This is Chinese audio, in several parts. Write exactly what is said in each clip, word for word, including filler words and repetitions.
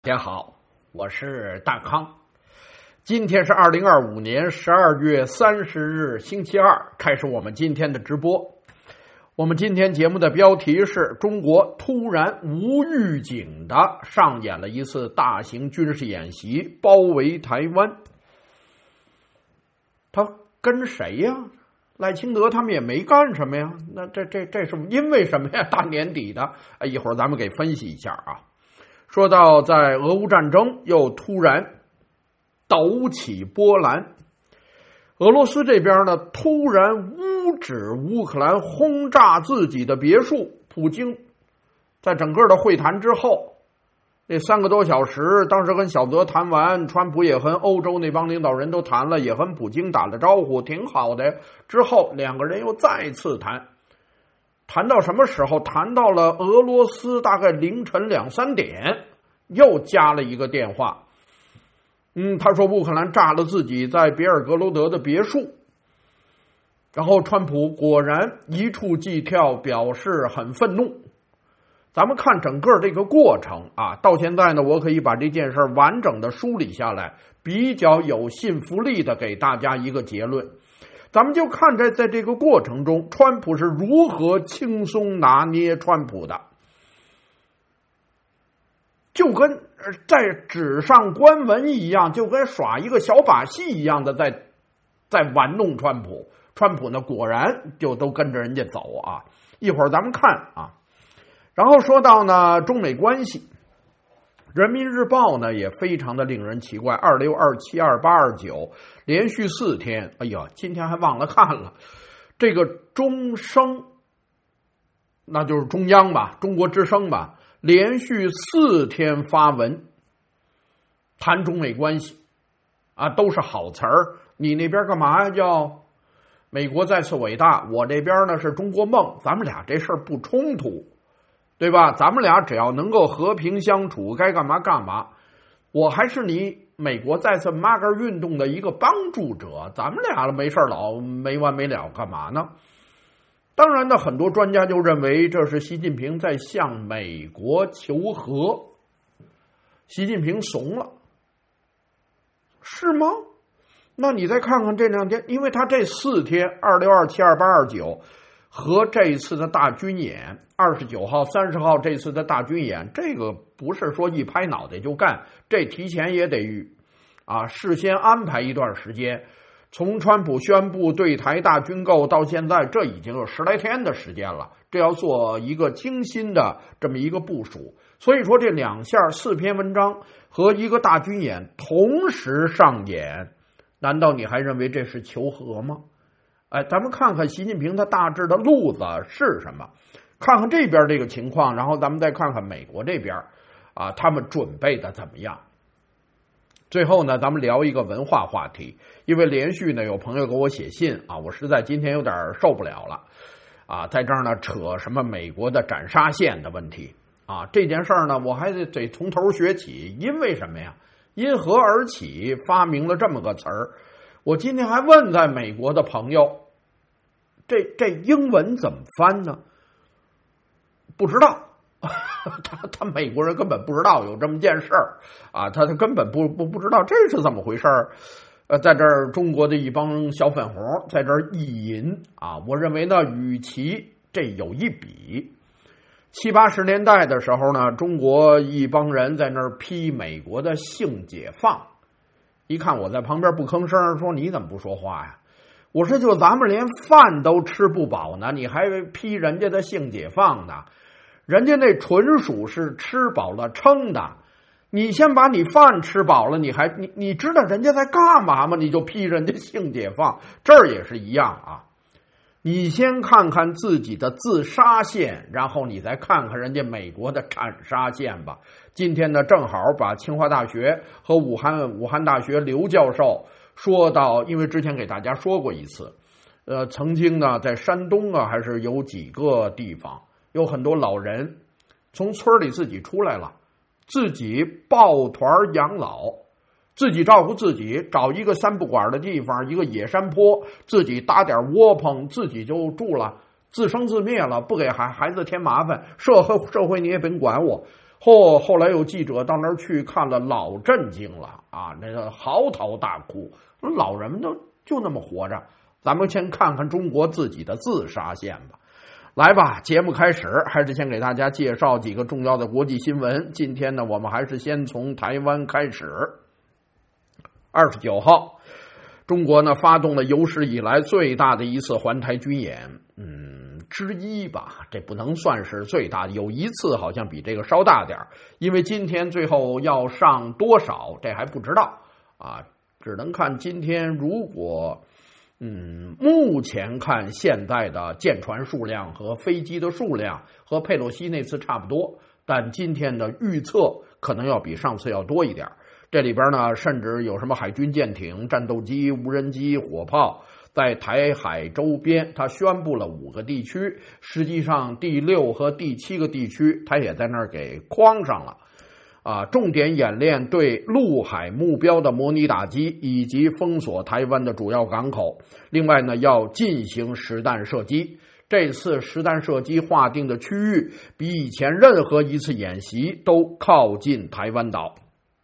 大家好，我是大康。今天是二零二五年十二月三十日星期二，开始我们今天的直播。我们今天节目的标题是中国突然无预警的上演了一次大型军事演习，包围台湾。他跟谁呀？赖清德他们也没干什么呀，那这这这是因为什么呀？大年底的，一会儿咱们给分析一下啊。说到在俄乌战争又突然抖起波澜，俄罗斯这边呢突然污指乌克兰轰炸自己的别墅。普京在整个的会谈之后，那三个多小时，当时跟小泽谈完，川普也和欧洲那帮领导人都谈了，也和普京打了招呼，挺好的。之后两个人又再次谈。谈到什么时候？谈到了俄罗斯大概凌晨两三点，又加了一个电话。嗯，他说乌克兰炸了自己在别尔格罗德的别墅，然后川普果然一触即跳，表示很愤怒。咱们看整个这个过程啊，到现在呢，我可以把这件事完整的梳理下来，比较有信服力的给大家一个结论。咱们就看在在这个过程中，川普是如何轻松拿捏川普的，就跟在纸上观文一样，就跟耍一个小把戏一样的在在玩弄川普。川普呢，果然就都跟着人家走啊。一会儿咱们看啊，然后说到呢中美关系。人民日报呢也非常的令人奇怪，二六二七二八二九连续四天，哎呀，今天还忘了看了。这个中声，那就是中央吧，中国之声吧，连续四天发文谈中美关系啊，都是好词儿。你那边干嘛呀？叫美国再次伟大，我这边呢是中国梦，咱们俩这事儿不冲突。对吧？咱们俩只要能够和平相处，该干嘛干嘛。我还是你美国再次马格运动的一个帮助者，咱们俩没事老没完没了干嘛呢？当然呢，很多专家就认为这是习近平在向美国求和，习近平怂了，是吗？那你再看看这两天，因为他这四天二六二七二八二九和这一次的大军演，二十九号三十号这次的大军演，这个不是说一拍脑袋就干，这提前也得啊事先安排一段时间。从川普宣布对台大军购到现在，这已经有十来天的时间了，这要做一个精心的这么一个部署。所以说这两下四篇文章和一个大军演同时上演，难道你还认为这是求和吗？哎，咱们看看习近平他大致的路子是什么，看看这边这个情况，然后咱们再看看美国这边啊，他们准备的怎么样。最后呢，咱们聊一个文化话题，因为连续呢有朋友给我写信啊，我实在今天有点受不了了啊，在这儿呢扯什么美国的斩杀线的问题啊，这件事儿呢我还得得从头学起，因为什么呀？因何而起发明了这么个词儿？我今天还问在美国的朋友，这这英文怎么翻呢？不知道，他他美国人根本不知道有这么件事儿啊，他他根本不不不知道这是怎么回事儿。呃，在这儿中国的一帮小粉红在这儿意淫啊，我认为呢，与其这有一比，七八十年代的时候呢，中国一帮人在那儿批美国的性解放。一看我在旁边不吭声，说你怎么不说话呀？我说就咱们连饭都吃不饱呢，你还批人家的性解放呢？人家那纯属是吃饱了撑的。你先把你饭吃饱了，你还你你知道人家在干嘛吗？你就批人家性解放，这儿也是一样啊。你先看看自己的自杀线，然后你再看看人家美国的斩杀线吧。今天呢，正好把清华大学和武汉武汉大学刘教授说到，因为之前给大家说过一次，呃，曾经呢在山东啊，还是有几个地方有很多老人从村里自己出来了，自己抱团养老，自己照顾自己，找一个三不管的地方，一个野山坡，自己搭点窝棚，自己就住了，自生自灭了，不给孩孩子添麻烦，社会社会你也甭管我。 后后来有记者到那儿去看了，老震惊了啊！那个嚎啕大哭，老人们都就那么活着。咱们先看看中国自己的自杀线吧。来吧，节目开始，还是先给大家介绍几个重要的国际新闻。今天呢，我们还是先从台湾开始。二十九号，中国呢发动了有史以来最大的一次环台军演，嗯，之一吧，这不能算是最大的，有一次好像比这个稍大点，因为今天最后要上多少，这还不知道啊，只能看今天如果。嗯，目前看现在的舰船数量和飞机的数量和佩洛西那次差不多，但今天的预测可能要比上次要多一点。这里边呢，甚至有什么海军舰艇、战斗机、无人机、火炮，在台海周边，他宣布了五个地区，实际上第六和第七个地区，他也在那儿给框上了。啊，重点演练对陆海目标的模拟打击，以及封锁台湾的主要港口。另外呢，要进行实弹射击。这次实弹射击划定的区域比以前任何一次演习都靠近台湾岛。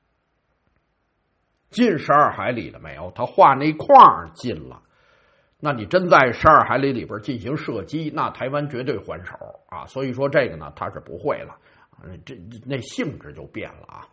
近十二海里了没有？他画那框近了。那你真在十二海里里边进行射击，那台湾绝对还手啊！所以说这个呢，他是不会了。这那性质就变了啊！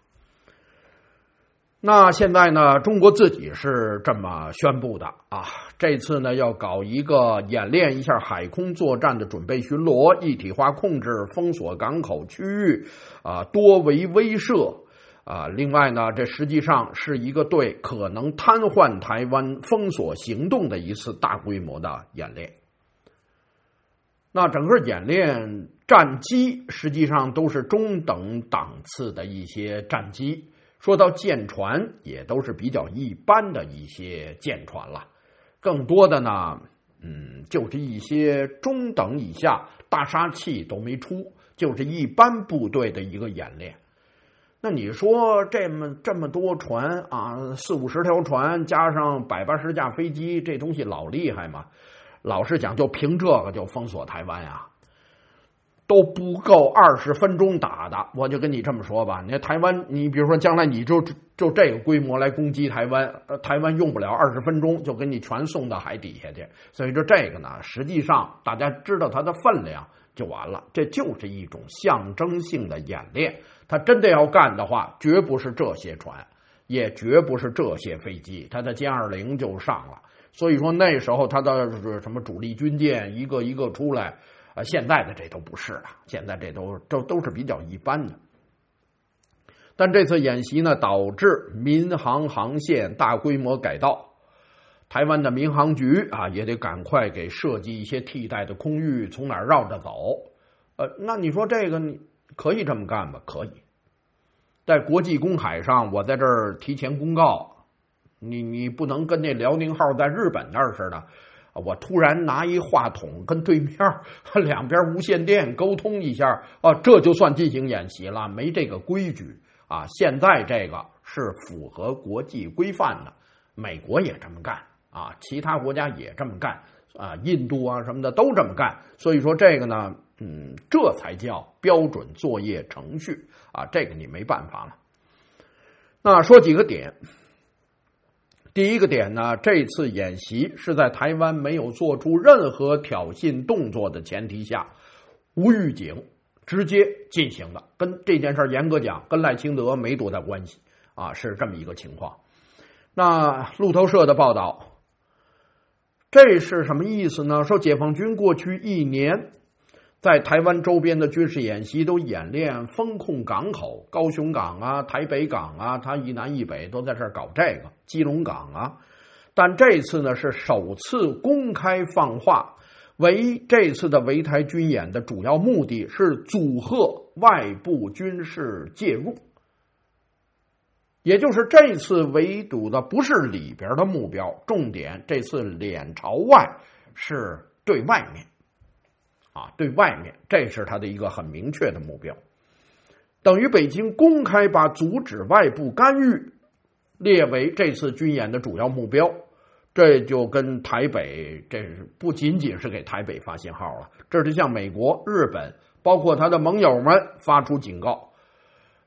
那现在呢，中国自己是这么宣布的啊，这次呢要搞一个演练一下海空作战的准备巡逻，一体化控制，封锁港口区域啊，多维威慑啊。另外呢，这实际上是一个对可能瘫痪台湾封锁行动的一次大规模的演练。那整个演练战机实际上都是中等档次的一些战机，说到舰船也都是比较一般的一些舰船了，更多的呢，嗯，就是一些中等以下，大杀器都没出，就是一般部队的一个演练。那你说这么这么多船啊，四五十条船加上百八十架飞机，这东西老厉害吗？老实讲，就凭这个就封锁台湾呀，都不够二十分钟打的。我就跟你这么说吧，你台湾，你比如说将来你就就这个规模来攻击台湾，呃，台湾用不了二十分钟就给你全送到海底下去。所以说这个呢，实际上大家知道它的分量就完了，这就是一种象征性的演练。他真的要干的话，绝不是这些船，也绝不是这些飞机，他的歼二零就上了。所以说那时候他的什么主力军舰一个一个出来，啊，现在的这都不是了，现在这都都都是比较一般的。但这次演习呢，导致民航航线大规模改道，台湾的民航局啊也得赶快给设计一些替代的空域，从哪儿绕着走。呃，那你说这个你可以这么干吧？可以，在国际公海上，我在这儿提前公告。你你不能跟那辽宁号在日本那儿似的，我突然拿一话筒跟对面两边无线电沟通一下啊，这就算进行演习了，没这个规矩啊。现在这个是符合国际规范的，美国也这么干啊，其他国家也这么干啊，印度啊什么的都这么干。所以说这个呢，嗯，这才叫标准作业程序啊，这个你没办法了。那说几个点。第一个点呢，这次演习是在台湾没有做出任何挑衅动作的前提下，无预警直接进行的，跟这件事严格讲跟赖清德没多大关系啊，是这么一个情况。那路透社的报道，这是什么意思呢？说解放军过去一年在台湾周边的军事演习都演练封控港口，高雄港啊、台北港啊，它一南一北都在这儿搞这个，基隆港啊。但这次呢是首次公开放话，为这次的围台军演的主要目的是阻吓外部军事介入，也就是这次围堵的不是里边的目标，重点这次脸朝外，是对外面。啊，对外面，这是他的一个很明确的目标，等于北京公开把阻止外部干预列为这次军演的主要目标，这就跟台北，这是不仅仅是给台北发信号了，这是向美国、日本，包括他的盟友们发出警告。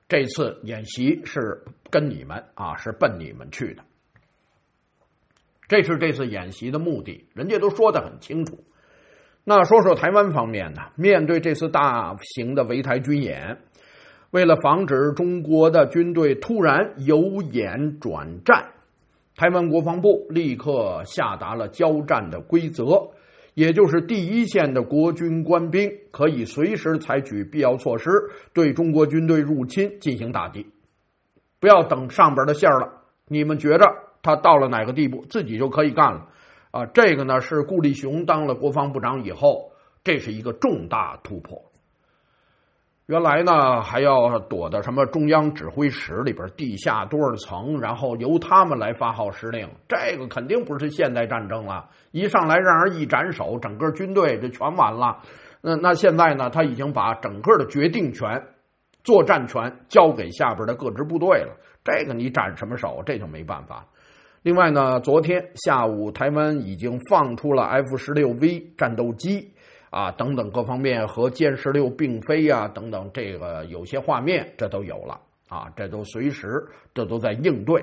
这次演习是跟你们啊，是奔你们去的。这是这次演习的目的，人家都说得很清楚。那说说台湾方面呢，面对这次大型的围台军演，为了防止中国的军队突然由演转战，台湾国防部立刻下达了交战的规则，也就是第一线的国军官兵可以随时采取必要措施，对中国军队入侵进行打击。不要等上边的线了，你们觉着他到了哪个地步，自己就可以干了啊！这个呢是顾立雄当了国防部长以后，这是一个重大突破。原来呢还要躲到什么中央指挥室里边地下多少层，然后由他们来发号施令，这个肯定不是现代战争了，一上来让人一斩首，整个军队就全完了。那那现在呢，他已经把整个的决定权、作战权交给下边的各支部队了，这个你斩什么手，这就没办法。另外呢，昨天下午台湾已经放出了 F 十六 V 战斗机啊，等等各方面和歼十六并飞啊，等等，这个有些画面这都有了啊，这都随时这都在应对。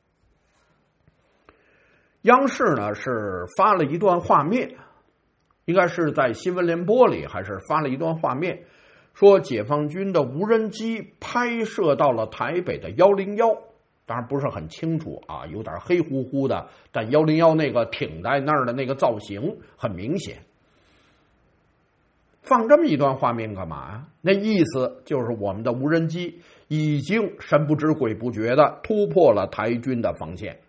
央视呢是发了一段画面，应该是在新闻联播里还是发了一段画面，说解放军的无人机拍摄到了台北的一零一，当然不是很清楚啊，有点黑乎乎的，但一零一那个挺在那儿的那个造型很明显。放这么一段画面干嘛呀？那意思就是我们的无人机已经神不知鬼不觉的突破了台军的防线，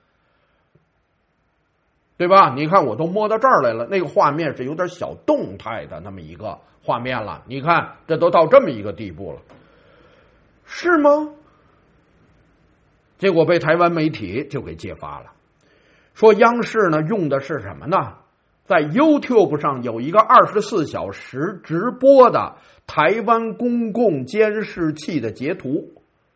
对吧？你看我都摸到这儿来了，那个画面是有点小动态的那么一个画面了，你看这都到这么一个地步了，是吗？结果被台湾媒体就给揭发了，说央视呢用的是什么呢？在 YouTube 上有一个二十四小时直播的台湾公共监视器的截图，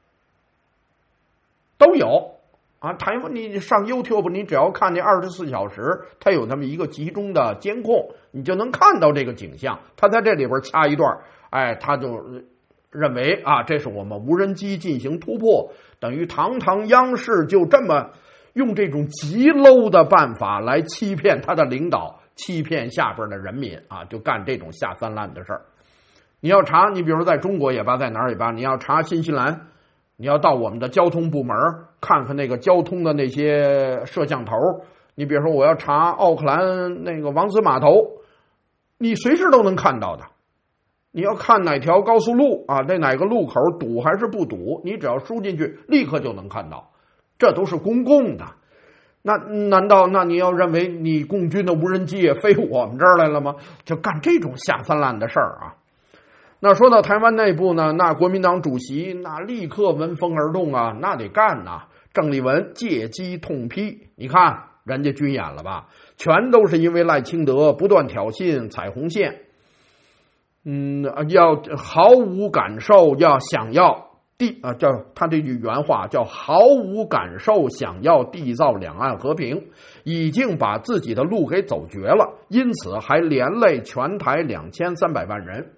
都有啊。台湾你上 YouTube， 你只要看这二十四小时，它有那么一个集中的监控，你就能看到这个景象。他在这里边掐一段，哎，他就认为啊，这是我们无人机进行突破，等于堂堂央视就这么用这种极 low 的办法来欺骗他的领导，欺骗下边的人民啊，就干这种下三滥的事儿。你要查，你比如在中国也罢，在哪儿也罢，你要查新西兰，你要到我们的交通部门看看那个交通的那些摄像头，你比如说我要查奥克兰那个王子码头，你随时都能看到的。你要看哪条高速路啊，那哪个路口堵还是不堵，你只要输进去立刻就能看到，这都是公共的。那难道那你要认为你共军的无人机也飞我们这儿来了吗？就干这种下三滥的事儿啊。那说到台湾内部呢，那国民党主席那立刻闻风而动啊，那得干呐。郑丽文借机痛批，你看人家军演了吧，全都是因为赖清德不断挑衅踩红线，嗯，要毫无感受，要想要缔啊，叫他这句原话叫毫无感受，想要缔造两岸和平，已经把自己的路给走绝了，因此还连累全台两千三百万人。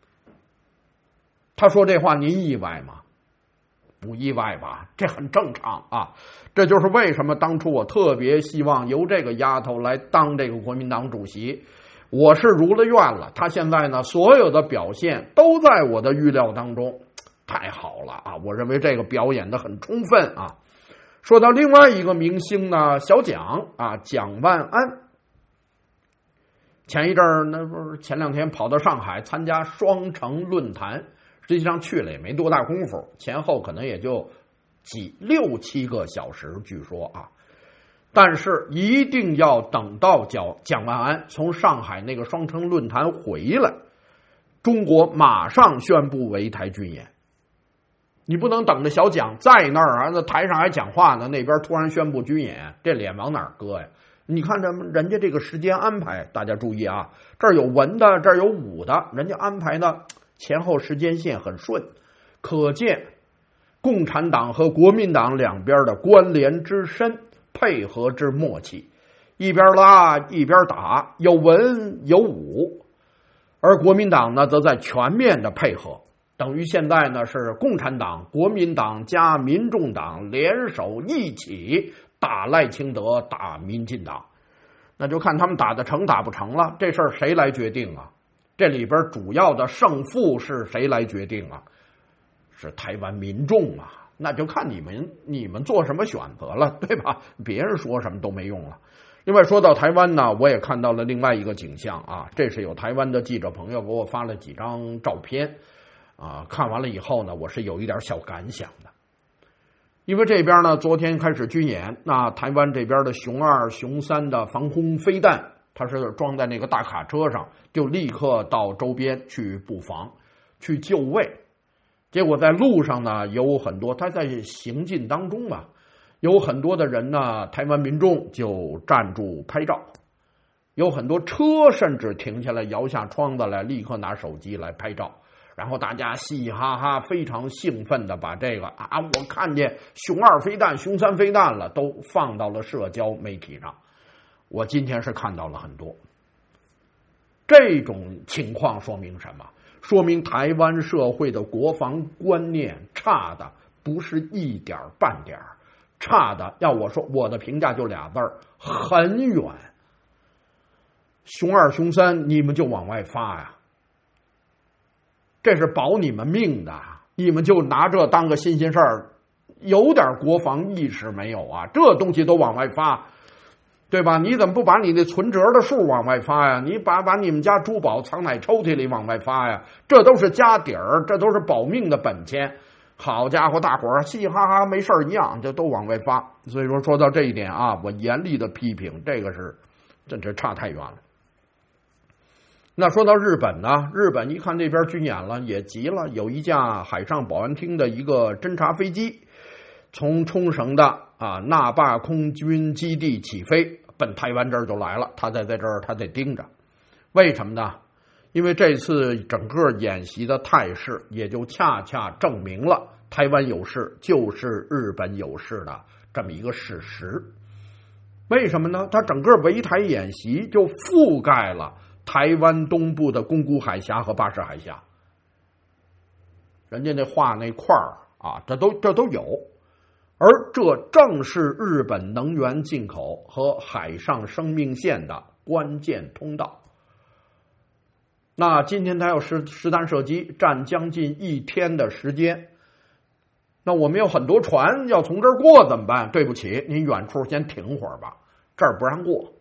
他说这话您意外吗？不意外吧，这很正常啊。这就是为什么当初我特别希望由这个丫头来当这个国民党主席，我是如了愿了。他现在呢，所有的表现都在我的预料当中，太好了啊！我认为这个表演的很充分啊。说到另外一个明星呢，小蒋啊，蒋万安，前一阵儿那不是前两天跑到上海参加双城论坛，实际上去了也没多大功夫，前后可能也就几六七个小时，据说啊。但是一定要等到蒋蒋万安从上海那个双城论坛回来，中国马上宣布围台军演。你不能等着小蒋在那儿啊，那台上还讲话呢，那边突然宣布军演，这脸往哪儿搁呀？你看这人家这个时间安排，大家注意啊，这儿有文的，这儿有武的，人家安排的前后时间线很顺，可见共产党和国民党两边的关联之深，配合之默契，一边拉一边打，有文有武，而国民党呢则在全面的配合等于现在呢是共产党、国民党加民众党联手一起打赖清德、打民进党，那就看他们打得成打不成了。这事儿谁来决定啊？这里边主要的胜负是谁来决定啊？是台湾民众啊。那就看你们你们做什么选择了，对吧？别人说什么都没用了。另外说到台湾呢，我也看到了另外一个景象啊，这是有台湾的记者朋友给我发了几张照片啊，看完了以后呢，我是有一点小感想的。因为这边呢，昨天开始军演，那台湾这边的熊二、熊三的防空飞弹，它是装在那个大卡车上，就立刻到周边去布防、去就位。结果在路上呢，有很多他在行进当中嘛，有很多的人呢，台湾民众就站住拍照，有很多车甚至停下来摇下窗子来，立刻拿手机来拍照，然后大家嘻嘻哈哈，非常兴奋的把这个啊，我看见熊二飞弹、熊三飞弹了，都放到了社交媒体上。我今天是看到了很多，这种情况说明什么？说明台湾社会的国防观念差的不是一点半点，差的要我说，我的评价就俩字儿：很远。熊二、熊三，你们就往外发呀，这是保你们命的，你们就拿这当个新鲜事儿，有点国防意识没有啊？这东西都往外发，对吧？你怎么不把你那存折的数往外发呀？你把把你们家珠宝藏在抽屉里往外发呀？这都是家底儿，这都是保命的本钱。好家伙，大伙儿嘻嘻哈哈没事一样，就都往外发。所以说说到这一点啊，我严厉的批评，这个是真是差太远了。那说到日本呢，日本一看这边军演了，也急了，有一架海上保安厅的一个侦察飞机，从冲绳的啊那霸空军基地起飞，奔台湾这儿就来了。他在在这儿，他得盯着。为什么呢？因为这次整个演习的态势，也就恰恰证明了台湾有事就是日本有事的这么一个事实。为什么呢？它整个围台演习就覆盖了台湾东部的宫古海峡和巴士海峡，人家那画那块儿啊，这都这都有。而这正是日本能源进口和海上生命线的关键通道。那今天他要实实弹射击，占将近一天的时间。那我们有很多船要从这儿过怎么办？对不起，您远处先停会儿吧，这儿不让过。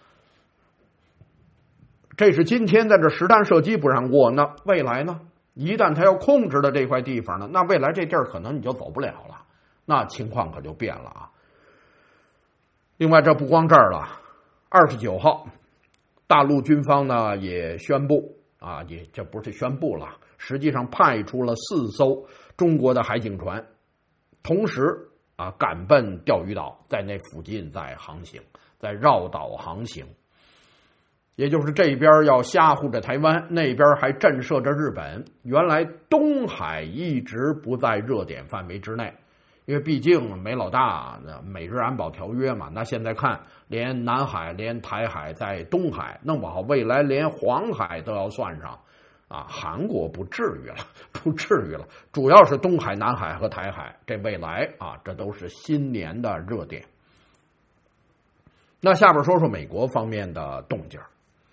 这是今天在这实弹射击不让过，那未来呢？一旦他要控制的这块地方呢，那未来这地儿可能你就走不了了。那情况可就变了啊！另外，这不光这儿了，二十九号，大陆军方呢也宣布啊，也这不是宣布了，实际上派出了四艘中国的海警船，同时啊赶奔钓鱼岛，在那附近在航行，在绕岛航行。也就是这边要吓唬着台湾，那边还震慑着日本。原来东海一直不在热点范围之内。因为毕竟没老大，美日安保条约嘛，那现在看连南海连台海在东海弄不好未来连黄海都要算上啊，韩国不至于了，不至于了，主要是东海、南海和台海，这未来啊，这都是新年的热点。那下边说说美国方面的动静。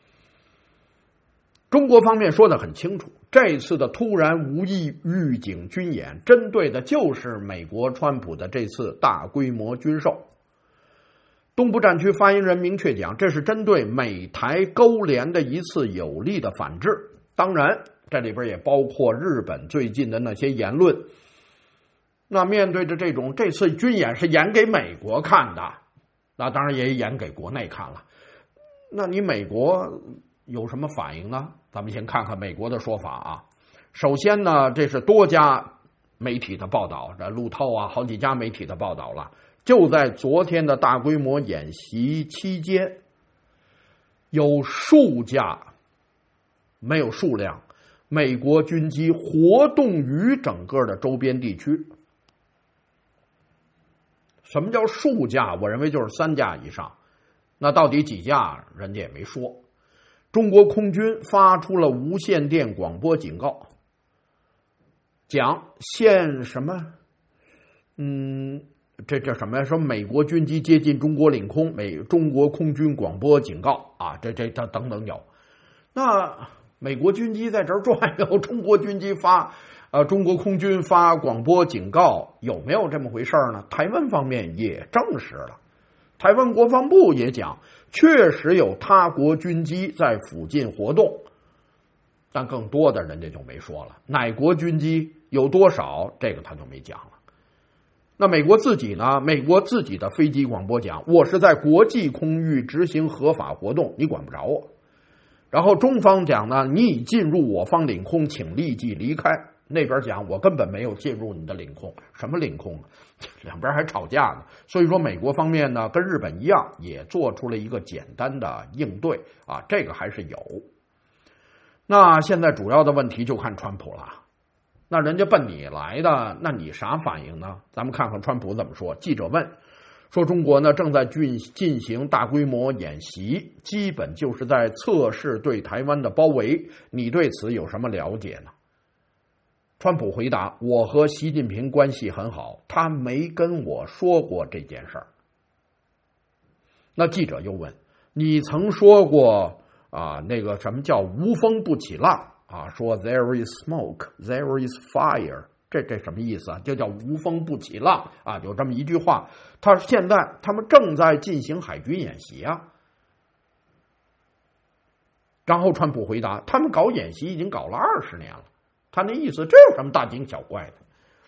中国方面说得很清楚，这次的突然无意预警军演，针对的就是美国川普的这次大规模军售。东部战区发言人明确讲，这是针对美台勾连的一次有力的反制。当然，这里边也包括日本最近的那些言论。那面对着这种，这次军演是演给美国看的，那当然也演给国内看了。那你美国有什么反应呢？咱们先看看美国的说法啊。首先呢，这是多家媒体的报道，这路透啊，好几家媒体的报道了。就在昨天的大规模演习期间，有数架，没有数量，美国军机活动于整个的周边地区。什么叫数架？我认为就是三架以上。那到底几架，人家也没说。中国空军发出了无线电广播警告， 讲现什么？嗯，这叫什么呀？说美国军机接近中国领空，美中国空军广播警告啊，这这这等等有。那美国军机在这儿转悠，中国军机发呃，中国空军发广播警告，有没有这么回事呢？台湾方面也证实了，台湾国防部也讲，确实有他国军机在附近活动，但更多的人家就没说了，哪国军机有多少，这个他就没讲了。那美国自己呢？美国自己的飞机广播讲，我是在国际空域执行合法活动，你管不着我。然后中方讲呢，你已进入我方领空，请立即离开。那边讲我根本没有进入你的领空，什么领空啊？两边还吵架呢。所以说美国方面呢，跟日本一样，也做出了一个简单的应对啊，这个还是有。那现在主要的问题就看川普了，那人家奔你来的，那你啥反应呢？咱们看看川普怎么说。记者问说，中国呢正在进进行大规模演习，基本就是在测试对台湾的包围，你对此有什么了解呢？川普回答，我和习近平关系很好，他没跟我说过这件事儿。那记者又问，你曾说过啊，那个什么叫无风不起浪啊？说 there is smoke, there is fire， 这这什么意思啊？就叫无风不起浪啊，有这么一句话。他现在他们正在进行海军演习啊。然后川普回答，他们搞演习已经搞了二十年了。他那意思，这有什么大惊小怪的？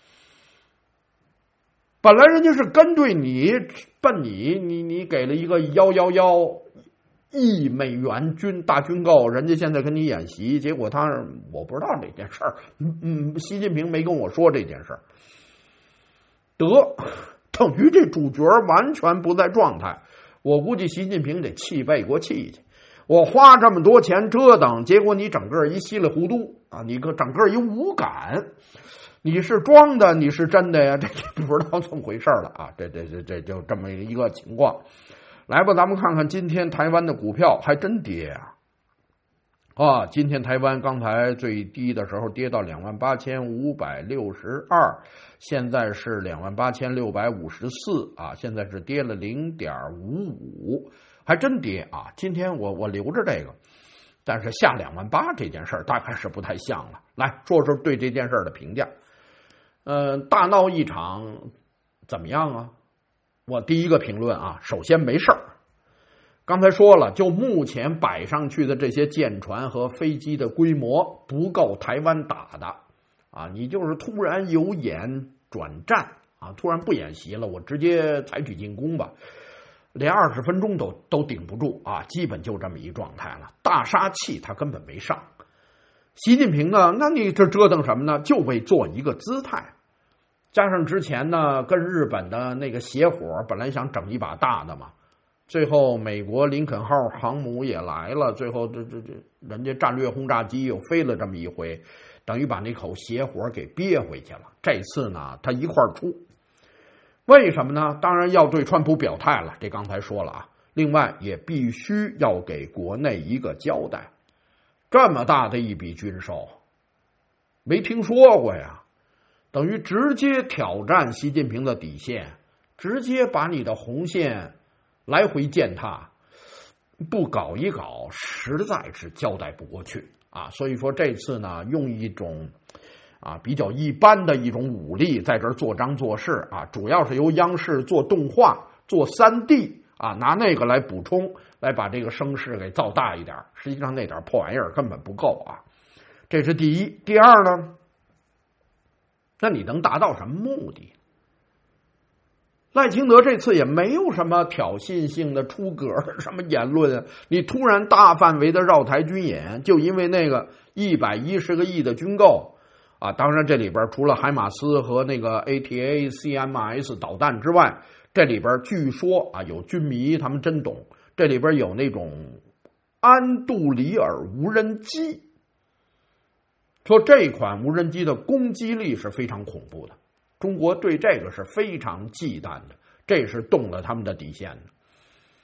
本来人家是跟对你，奔你，你你给了一个幺幺幺亿美元军大军购，人家现在跟你演习，结果他我不知道这件事儿，嗯嗯，习近平没跟我说这件事儿，得等于这主角完全不在状态。我估计习近平得气背过气去。我花这么多钱折腾，结果你整个一稀里糊涂啊！你个整个一无感，你是装的，你是真的呀？这就不知道怎么回事了啊！这这这这就这么一个情况。来吧，咱们看看今天台湾的股票还真跌啊！啊，今天台湾刚才最低的时候跌到两万八千五百六十二，现在是两万八千六百五十四啊，现在是跌了零点五五。还真跌啊！今天我我留着这个，但是下两万八这件事儿大概是不太像了。来说说对这件事儿的评价。呃，大闹一场怎么样啊？我第一个评论啊，首先没事儿。刚才说了，就目前摆上去的这些舰船和飞机的规模不够台湾打的啊！你就是突然由演转战啊，突然不演习了，我直接采取进攻吧。连二十分钟都都顶不住啊，基本就这么一状态了。大杀器他根本没上。习近平呢，那你这折腾什么呢？就为做一个姿态。加上之前呢，跟日本的那个协伙，本来想整一把大的嘛，最后美国林肯号航母也来了，最后这这这人家战略轰炸机又飞了这么一回，等于把那口邪火给憋回去了。这次呢，他一块儿出。为什么呢？当然要对川普表态了，这刚才说了啊。另外也必须要给国内一个交代，这么大的一笔军售，没听说过呀，等于直接挑战习近平的底线，直接把你的红线来回践踏，不搞一搞，实在是交代不过去啊。所以说这次呢，用一种啊，比较一般的一种武力在这儿做章做事啊，主要是由央视做动画、做 三 D 啊，拿那个来补充，来把这个声势给造大一点。实际上那点破玩意儿根本不够啊，这是第一。第二呢，那你能达到什么目的？赖清德这次也没有什么挑衅性的出格什么言论，你突然大范围的绕台军演，就因为那个一百一十个亿的军购。啊，当然这里边除了海马斯和那个 A T A C M S 导弹之外，这里边据说啊有军迷他们真懂，这里边有那种安杜里尔无人机，说这款无人机的攻击力是非常恐怖的，中国对这个是非常忌惮的，这是动了他们的底线的。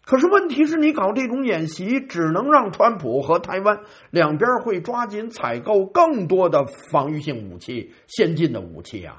可是问题是你搞这种演习，只能让川普和台湾两边会抓紧采购更多的防御性武器、先进的武器啊！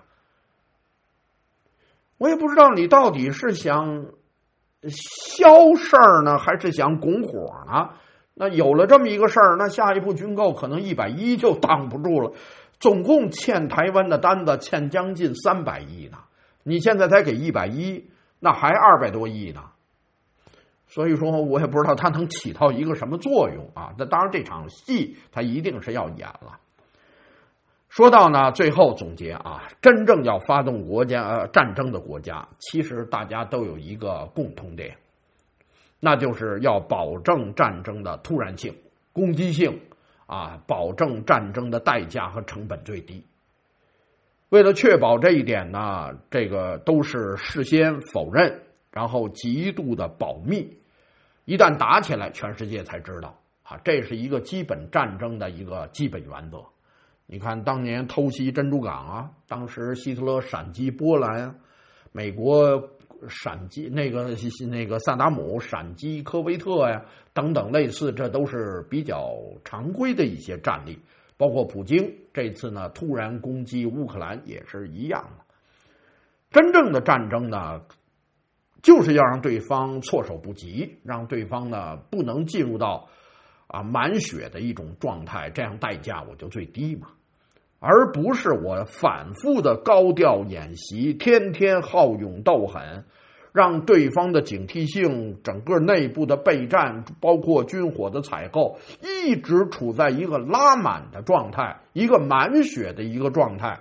我也不知道你到底是想消事儿呢，还是想拱火呢？那有了这么一个事儿，那下一步军购可能一百亿就挡不住了。总共欠台湾的单子欠将近三百亿呢，你现在才给一百一，那还二百多亿呢。所以说我也不知道它能起到一个什么作用啊！那当然，这场戏它一定是要演了。说到呢，最后总结啊，真正要发动国家、呃、战争的国家，其实大家都有一个共同点，那就是要保证战争的突然性、攻击性啊，保证战争的代价和成本最低。为了确保这一点呢，这个都是事先否认，然后极度的保密，一旦打起来，全世界才知道啊，这是一个基本战争的一个基本原则。你看当年偷袭珍珠港啊，当时希特勒闪击波兰啊，美国闪击那个那个萨达姆闪击科威特呀，等等类似，这都是比较常规的一些战例。包括普京这次呢突然攻击乌克兰也是一样的。真正的战争呢，就是要让对方措手不及，让对方呢不能进入到啊满血的一种状态，这样代价我就最低嘛，而不是我反复的高调演习，天天好勇斗狠，让对方的警惕性、整个内部的备战，包括军火的采购，一直处在一个拉满的状态，一个满血的一个状态。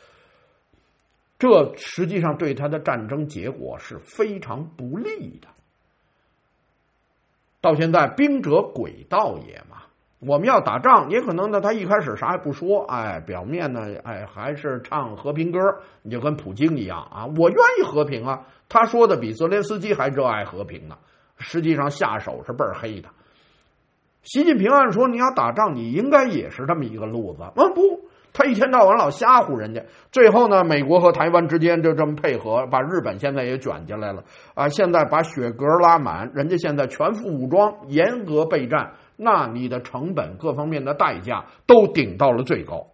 这实际上对他的战争结果是非常不利的。到现在兵者诡道也嘛，我们要打仗，也可能呢他一开始啥也不说，哎，表面呢哎还是唱和平歌，你就跟普京一样啊，我愿意和平啊，他说的比泽连斯基还热爱和平呢，实际上下手是倍儿黑的。习近平按说你要打仗，你应该也是这么一个路子，嗯不。他一天到晚老吓唬人家，最后呢，美国和台湾之间就这么配合，把日本现在也卷进来了啊！现在把血格拉满，人家现在全副武装，严格备战，那你的成本各方面的代价都顶到了最高。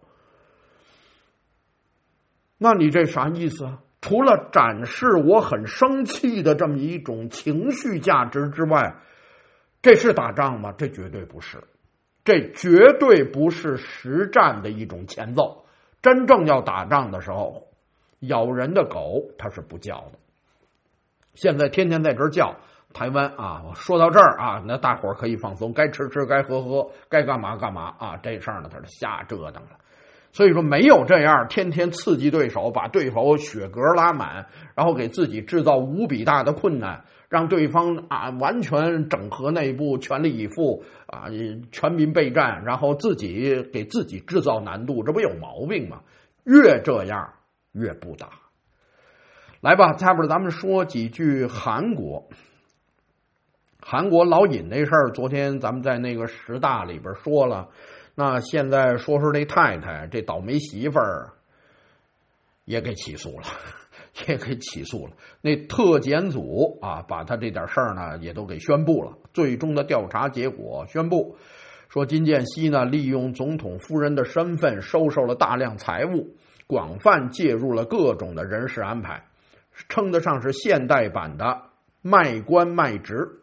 那你这啥意思啊？除了展示我很生气的这么一种情绪价值之外，这是打仗吗？这绝对不是。这绝对不是实战的一种前奏。真正要打仗的时候，咬人的狗它是不叫的。现在天天在这儿叫，台湾啊，说到这儿啊，那大伙儿可以放松，该吃吃，该喝喝，该干嘛干嘛啊，这事儿呢它是瞎折腾了。所以说没有这样天天刺激对手，把对手血格拉满，然后给自己制造无比大的困难，让对方啊完全整合内部，全力以赴啊，全民备战，然后自己给自己制造难度，这不有毛病吗？越这样越不打。来吧，下边咱们说几句韩国。韩国老尹那事儿，昨天咱们在那个十大里边说了。那现在说说这太太，这倒霉媳妇儿也给起诉了，也给起诉了。那特检组啊，把他这点事儿呢也都给宣布了。最终的调查结果宣布说，金建熙呢利用总统夫人的身份收受了大量财物，广泛介入了各种的人事安排，称得上是现代版的卖官卖职。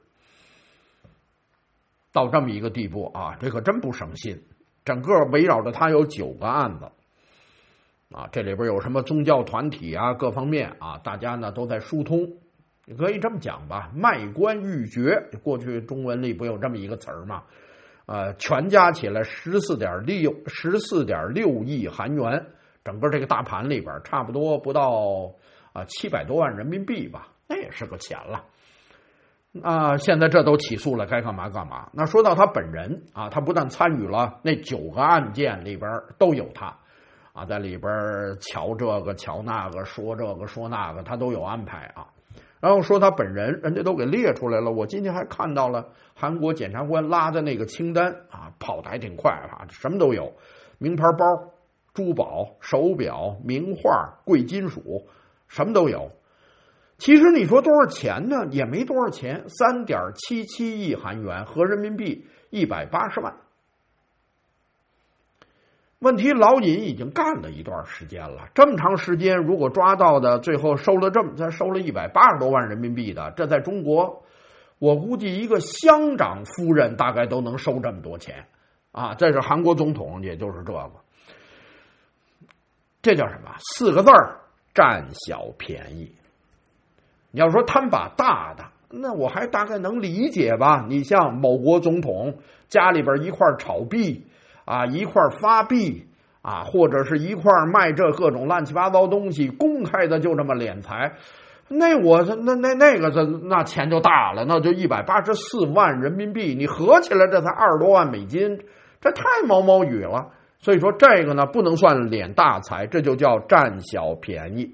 到这么一个地步啊，这可真不省心。整个围绕着他有九个案子啊，这里边有什么宗教团体啊，各方面啊，大家呢都在疏通，也可以这么讲吧，卖官鬻爵，过去中文里不有这么一个词儿吗？呃，全加起来十四点六十四点六亿韩元，整个这个大盘里边差不多不到啊七百多万人民币吧，那也是个钱了。啊，现在这都起诉了，该干嘛干嘛。那说到他本人啊，他不但参与了那九个案件里边都有他啊，在里边瞧这个瞧那个，说这个说那个，他都有安排啊。然后说他本人，人家都给列出来了。我今天还看到了韩国检察官拉的那个清单啊，跑得还挺快啊，什么都有，名牌包、珠宝、手表、名画、贵金属，什么都有。 其实你说多少钱呢？也没多少钱，三点七七亿韩元，合人民币一百八十万。问题老尹已经干了一段时间了，这么长时间，如果抓到的最后收了这么，他收了一百八十多万人民币的，这在中国，我估计一个乡长夫人大概都能收这么多钱啊！这是韩国总统，也就是这个，这叫什么？四个字儿：占小便宜。你要说贪把大的，那我还大概能理解吧？你像某国总统家里边一块炒币。啊，一块发币啊，或者是一块卖这各种乱七八糟东西，公开的就这么敛财，那我那那那个这那钱就大了，那就一百八十四万人民币，你合起来这才二十多万美金，这太毛毛雨了。所以说这个呢不能算敛大财，这就叫占小便宜。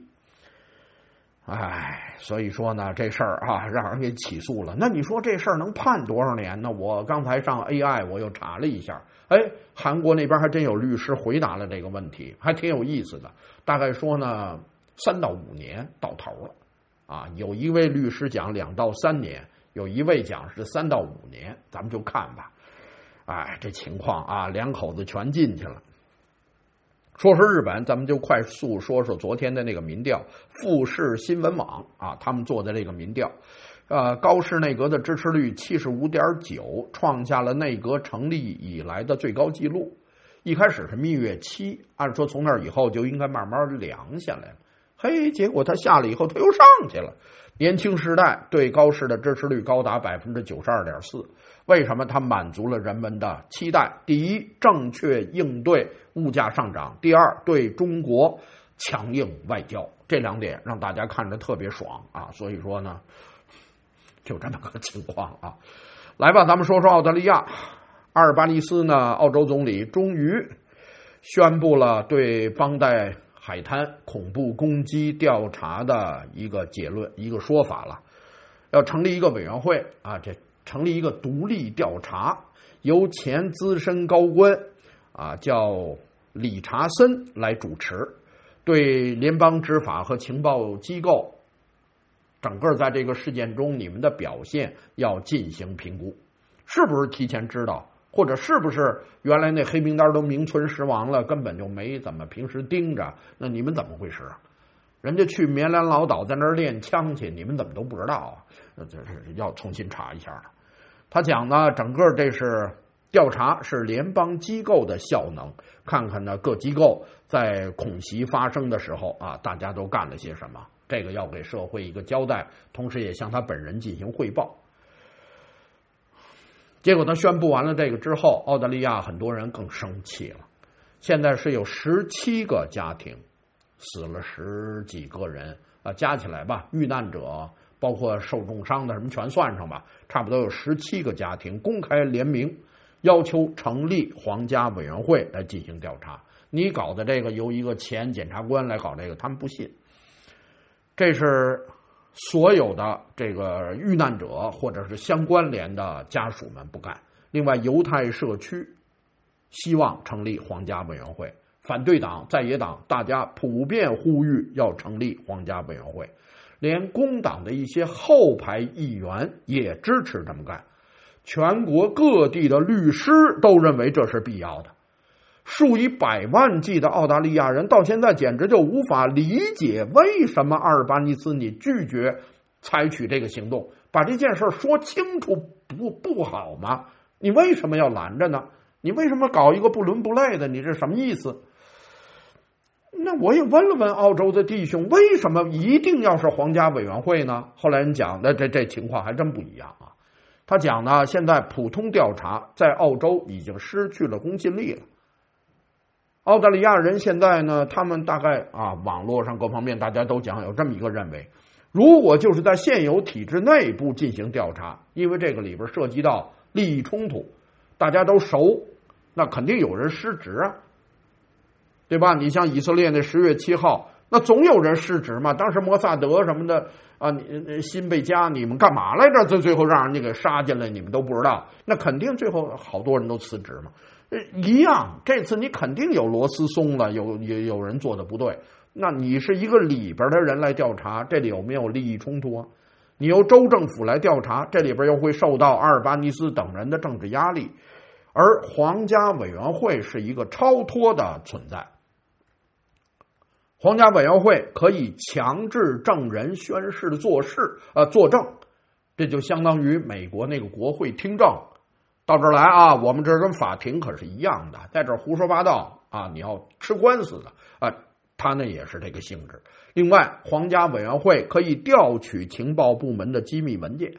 哎，所以说呢，这事儿啊，让人给起诉了。那你说这事儿能判多少年呢？我刚才上 A I 我又查了一下，哎，韩国那边还真有律师回答了这个问题，还挺有意思的。大概说呢，三到五年到头了，啊，有一位律师讲两到三年，有一位讲是三到五年，咱们就看吧。哎，这情况啊，两口子全进去了。说说日本，咱们就快速说说昨天的那个民调，富士新闻网啊，他们做的这个民调，呃，高市内阁的支持率 七十五点九， 创下了内阁成立以来的最高纪录。一开始是蜜月期，按说从那以后就应该慢慢凉下来了，嘿，结果他下来以后他又上去了。年轻时代对高市的支持率高达 百分之九十二点四， 为什么？它满足了人们的期待。第一，正确应对物价上涨；第二，对中国强硬外交，这两点让大家看着特别爽啊！所以说呢，就这么个情况啊。来吧，咱们说说澳大利亚。阿尔巴尼斯呢，澳洲总理终于宣布了对邦代海滩恐怖攻击调查的一个结论，一个说法了，要成立一个委员会啊，这成立一个独立调查，由前资深高官啊叫理查森来主持，对联邦执法和情报机构整个在这个事件中你们的表现要进行评估，是不是提前知道，或者是不是原来那黑名单都名存实亡了，根本就没怎么平时盯着，那你们怎么回事啊？人家去棉兰老岛在那儿练枪去，你们怎么都不知道啊？那这是要重新查一下的。他讲呢，整个这是调查是联邦机构的效能，看看呢各机构在恐袭发生的时候啊，大家都干了些什么，这个要给社会一个交代，同时也向他本人进行汇报。结果他宣布完了这个之后，澳大利亚很多人更生气了。现在是有十七个家庭死了十几个人啊，加起来吧，遇难者包括受重伤的什么全算上吧，差不多有十七个家庭公开联名，要求成立皇家委员会来进行调查。你搞的这个由一个前检察官来搞这个，他们不信。这是所有的这个遇难者或者是相关联的家属们不干。另外，犹太社区希望成立皇家委员会，反对党在野党大家普遍呼吁要成立皇家委员会，连工党的一些后排议员也支持这么干，全国各地的律师都认为这是必要的。数以百万计的澳大利亚人到现在简直就无法理解，为什么阿尔巴尼斯你拒绝采取这个行动，把这件事说清楚不不好吗？你为什么要拦着呢？你为什么搞一个不伦不类的？你这什么意思？那我也问了问澳洲的弟兄，为什么一定要是皇家委员会呢？后来人讲的这这情况还真不一样啊。他讲呢，现在普通调查在澳洲已经失去了公信力了。澳大利亚人现在呢，他们大概啊，网络上各方面大家都讲有这么一个认为，如果就是在现有体制内部进行调查，因为这个里边涉及到利益冲突，大家都熟，那肯定有人失职啊，对吧？你像以色列那十月七号，那总有人失职嘛。当时摩萨德什么的啊，你辛贝加你们干嘛来着？最最后让人家给杀进来，你们都不知道，那肯定最后好多人都辞职嘛。一样，这次你肯定有螺丝松了，有有有人做的不对， 那你是一个里边的人来调查，这里有没有利益冲突啊？你由州政府来调查，这里边又会受到阿尔巴尼斯等人的政治压力，而皇家委员会是一个超脱的存在。皇家委员会可以强制证人宣誓作事，呃，作证，这就相当于美国那个国会听证。到这儿来啊，我们这跟法庭可是一样的，在这儿胡说八道啊，你要吃官司的啊，他呢也是这个性质。另外，皇家委员会可以调取情报部门的机密文件，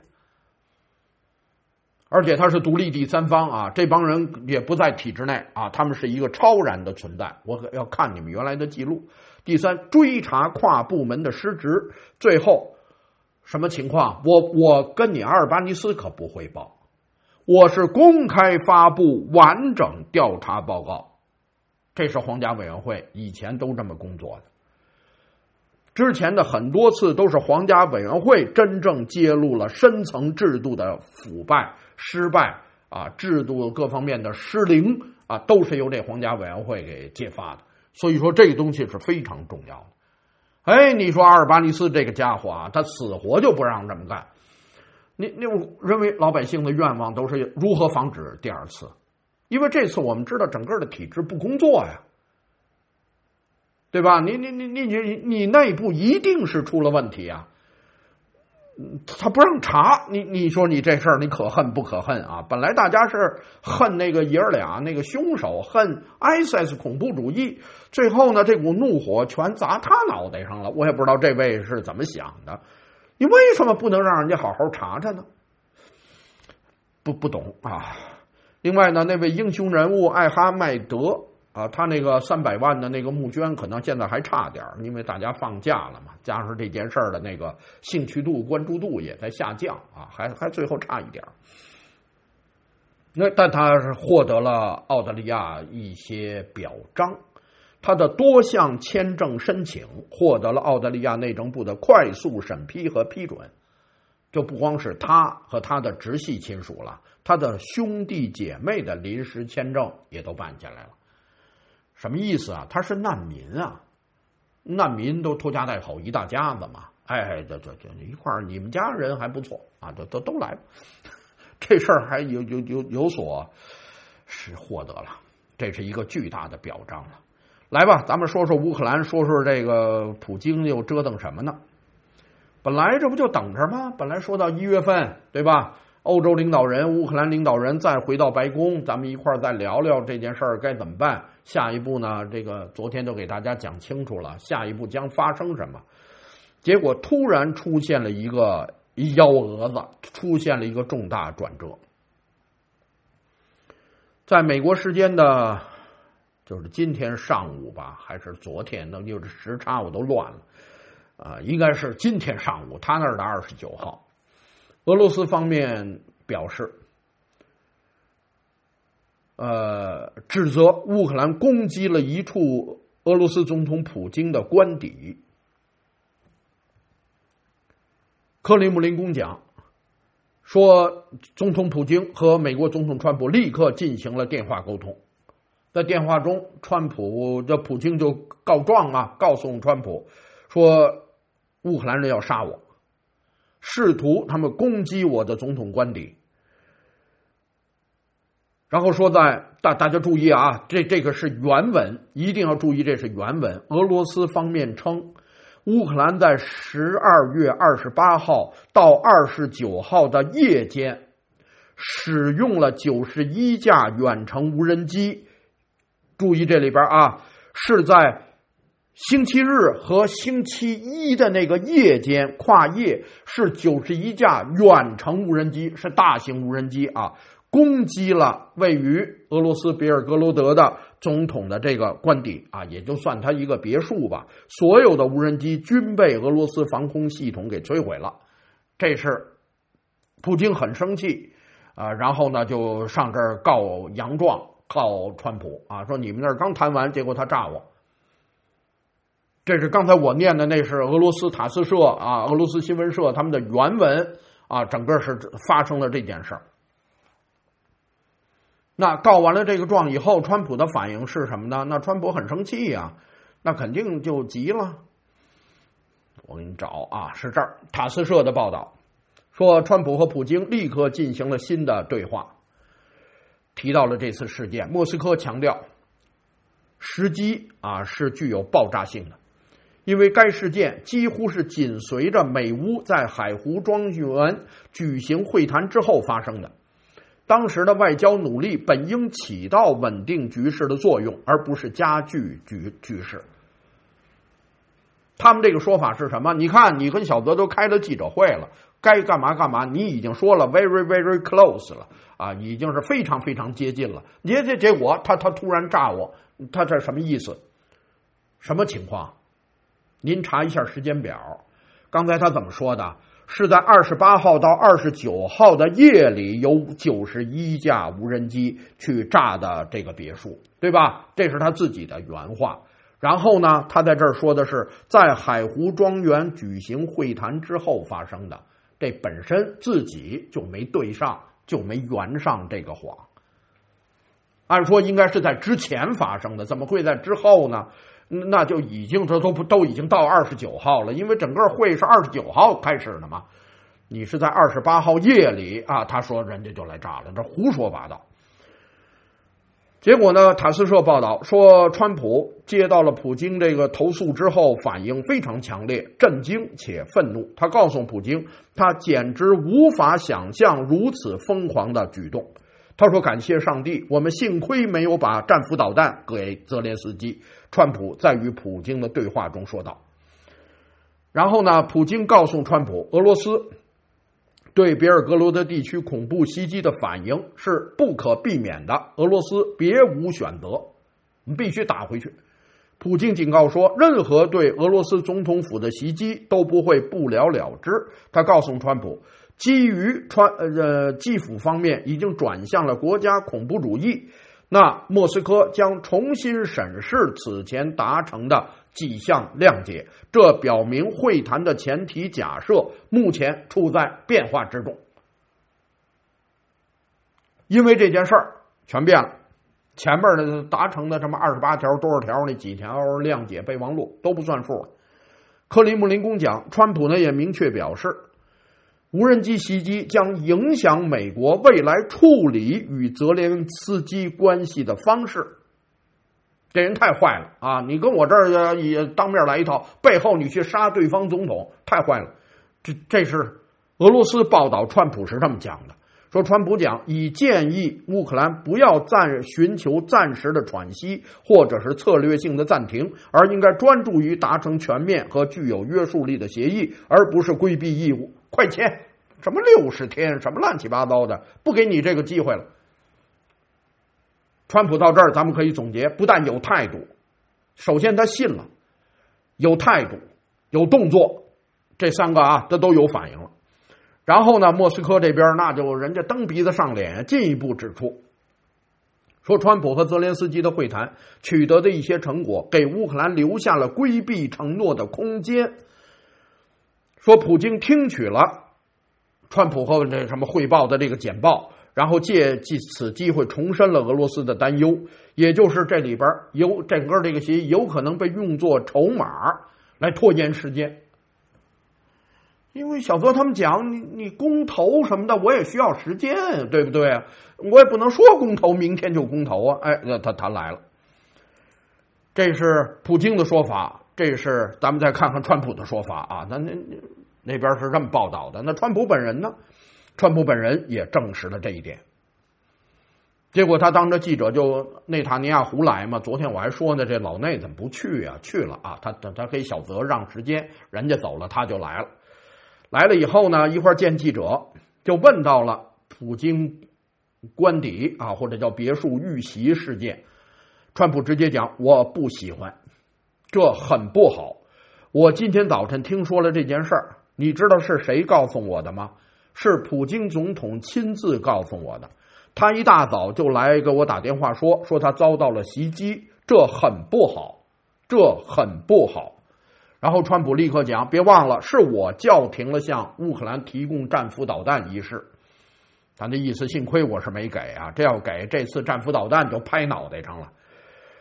而且他是独立第三方啊，这帮人也不在体制内啊，他们是一个超然的存在。我要看你们原来的记录。第三，追查跨部门的失职。最后，什么情况？我我跟你阿尔巴尼斯可不汇报，我是公开发布完整调查报告。这是皇家委员会以前都这么工作的。之前的很多次都是皇家委员会真正揭露了深层制度的腐败、失败啊，制度各方面的失灵啊，都是由这皇家委员会给揭发的。所以说这个东西是非常重要的。哎，你说阿尔巴尼斯这个家伙啊，他死活就不让这么干。你你我认为老百姓的愿望都是如何防止第二次？因为这次我们知道整个的体制不工作呀，对吧？你你你你你你内部一定是出了问题啊！他不让查，你你说你这事儿你可恨不可恨啊？本来大家是恨那个爷儿俩那个凶手，恨 I S I S 恐怖主义，最后呢这股怒火全砸他脑袋上了。我也不知道这位是怎么想的，你为什么不能让人家好好查查呢？不不懂啊！另外呢，那位英雄人物艾哈迈德啊，他那个三百万的那个募捐可能现在还差点，因为大家放假了嘛，加上这件事儿的那个兴趣度、关注度也在下降啊，还还最后差一点。那但他是获得了澳大利亚一些表彰，他的多项签证申请获得了澳大利亚内政部的快速审批和批准。就不光是他和他的直系亲属了，他的兄弟姐妹的临时签证也都办下来了。什么意思啊？他是难民啊，难民都拖家带口一大家子嘛，哎，这这这一块儿，你们家人还不错啊，都都都来吧，这事儿还有有有有所是获得了，这是一个巨大的表彰了。来吧，咱们说说乌克兰，说说这个普京又折腾什么呢？本来这不就等着吗？本来说到一月份，对吧？欧洲领导人、乌克兰领导人再回到白宫，咱们一块儿再聊聊这件事儿该怎么办。下一步呢？这个昨天都给大家讲清楚了，下一步将发生什么？结果突然出现了一个幺蛾子，出现了一个重大转折。在美国时间的，就是今天上午吧，还是昨天？那就是时差我都乱了。啊、呃，应该是今天上午，他那儿的二十九号，俄罗斯方面表示，呃，指责乌克兰攻击了一处俄罗斯总统普京的官邸。克里姆林宫讲说，总统普京和美国总统川普立刻进行了电话沟通。在电话中，川普的普京就告状啊，告诉川普说，乌克兰人要杀我，试图他们攻击我的总统官邸。然后说在大大家注意啊，这这个是原文，一定要注意，这是原文。俄罗斯方面称，乌克兰在十二月二十八号到二十九号的夜间，使用了九十一架远程无人机。注意这里边啊，是在星期日和星期一的那个夜间跨夜，是九十一架远程无人机，是大型无人机啊，攻击了位于俄罗斯别尔哥罗德的总统的这个官邸啊，也就算他一个别墅吧。所有的无人机均被俄罗斯防空系统给摧毁了。这是普京很生气啊，然后呢就上这儿告洋状，告川普啊，说你们那儿刚谈完，结果他炸我。这是刚才我念的，那是俄罗斯塔斯社啊，俄罗斯新闻社他们的原文啊，整个是发生了这件事儿。那告完了这个状以后，川普的反应是什么呢？那川普很生气呀、啊， 那肯定就急了。我给你找啊，是这儿塔斯社的报道说，川普和普京立刻进行了新的对话，提到了这次事件。莫斯科强调，时机啊是具有爆炸性的，因为该事件几乎是紧随着美乌在海湖庄园举行会谈之后发生的。当时的外交努力本应起到稳定局势的作用，而不是加剧局局势。他们这个说法是什么？你看，你跟小泽都开了记者会了，该干嘛干嘛，你已经说了 very very close 了啊，已经是非常非常接近了。结结结果他他突然炸我，他这什么意思？什么情况？您查一下时间表。刚才他怎么说的？是在二十八号到二十九号的夜里，有九十一架无人机去炸的这个别墅，对吧？这是他自己的原话。然后呢，他在这儿说的是在海湖庄园举行会谈之后发生的，这本身自己就没对上，就没圆上这个谎。按说应该是在之前发生的，怎么会在之后呢？那就已经这都不都已经到二十九号了，因为整个会是二十九号开始的嘛。你是在二十八号夜里啊，他说人家就来炸了，这胡说八道。结果呢，塔斯社报道说，川普接到了普京这个投诉之后，反应非常强烈，震惊且愤怒。他告诉普京，他简直无法想象如此疯狂的举动。他说，感谢上帝，我们幸亏没有把战斧导弹给泽连斯基。川普在与普京的对话中说道。然后呢，普京告诉川普，俄罗斯对别尔格罗德地区恐怖袭击的反应是不可避免的，俄罗斯别无选择，我们必须打回去。普京警告说，任何对俄罗斯总统府的袭击都不会不了了之。他告诉川普，基于川呃基辅方面已经转向了国家恐怖主义，那莫斯科将重新审视此前达成的几项谅解，这表明会谈的前提假设目前处在变化之中。因为这件事儿全变了，前面的达成的什么二十八条多少条那几条谅解备忘录都不算数了。克里姆林宫讲，川普呢也明确表示，无人机袭击将影响美国未来处理与泽连斯基关系的方式。这人太坏了啊！你跟我这儿也当面来一套，背后你去杀对方总统，太坏了。这这是俄罗斯报道，川普是这么讲的，说川普讲已建议乌克兰不要暂寻求暂时的喘息或者是策略性的暂停，而应该专注于达成全面和具有约束力的协议，而不是规避义务。快签什么六十天，什么乱七八糟的，不给你这个机会了。川普到这儿，咱们可以总结，不但有态度，首先他信了，有态度，有动作，这三个啊，这都有反应了。然后呢，莫斯科这边那就人家蹬鼻子上脸，进一步指出，说川普和泽连斯基的会谈取得的一些成果，给乌克兰留下了规避承诺的空间。说普京听取了川普和这什么汇报的这个简报，然后借此机会重申了俄罗斯的担忧，也就是这里边有整个这个协议有可能被用作筹码来拖延时间。因为小泽他们讲，你你公投什么的，我也需要时间，对不对？我也不能说公投明天就公投啊！哎，那他他来了，这是普京的说法。这是咱们再看看川普的说法啊，那那那边是这么报道的。那川普本人呢？川普本人也证实了这一点。结果他当着记者就内塔尼亚胡来嘛，昨天我还说呢，这老内怎么不去啊？去了啊，他他他给小泽让时间，人家走了，他就来了。来了以后呢，一会儿见记者，就问到了普京官邸啊，或者叫别墅遇袭事件。川普直接讲，我不喜欢。这很不好，我今天早晨听说了这件事儿，你知道是谁告诉我的吗？是普京总统亲自告诉我的。他一大早就来给我打电话说，说他遭到了袭击，这很不好，这很不好。然后川普立刻讲，别忘了是我叫停了向乌克兰提供战斧导弹一事。他的意思，幸亏我是没给啊，这要给这次战斧导弹就拍脑袋上了。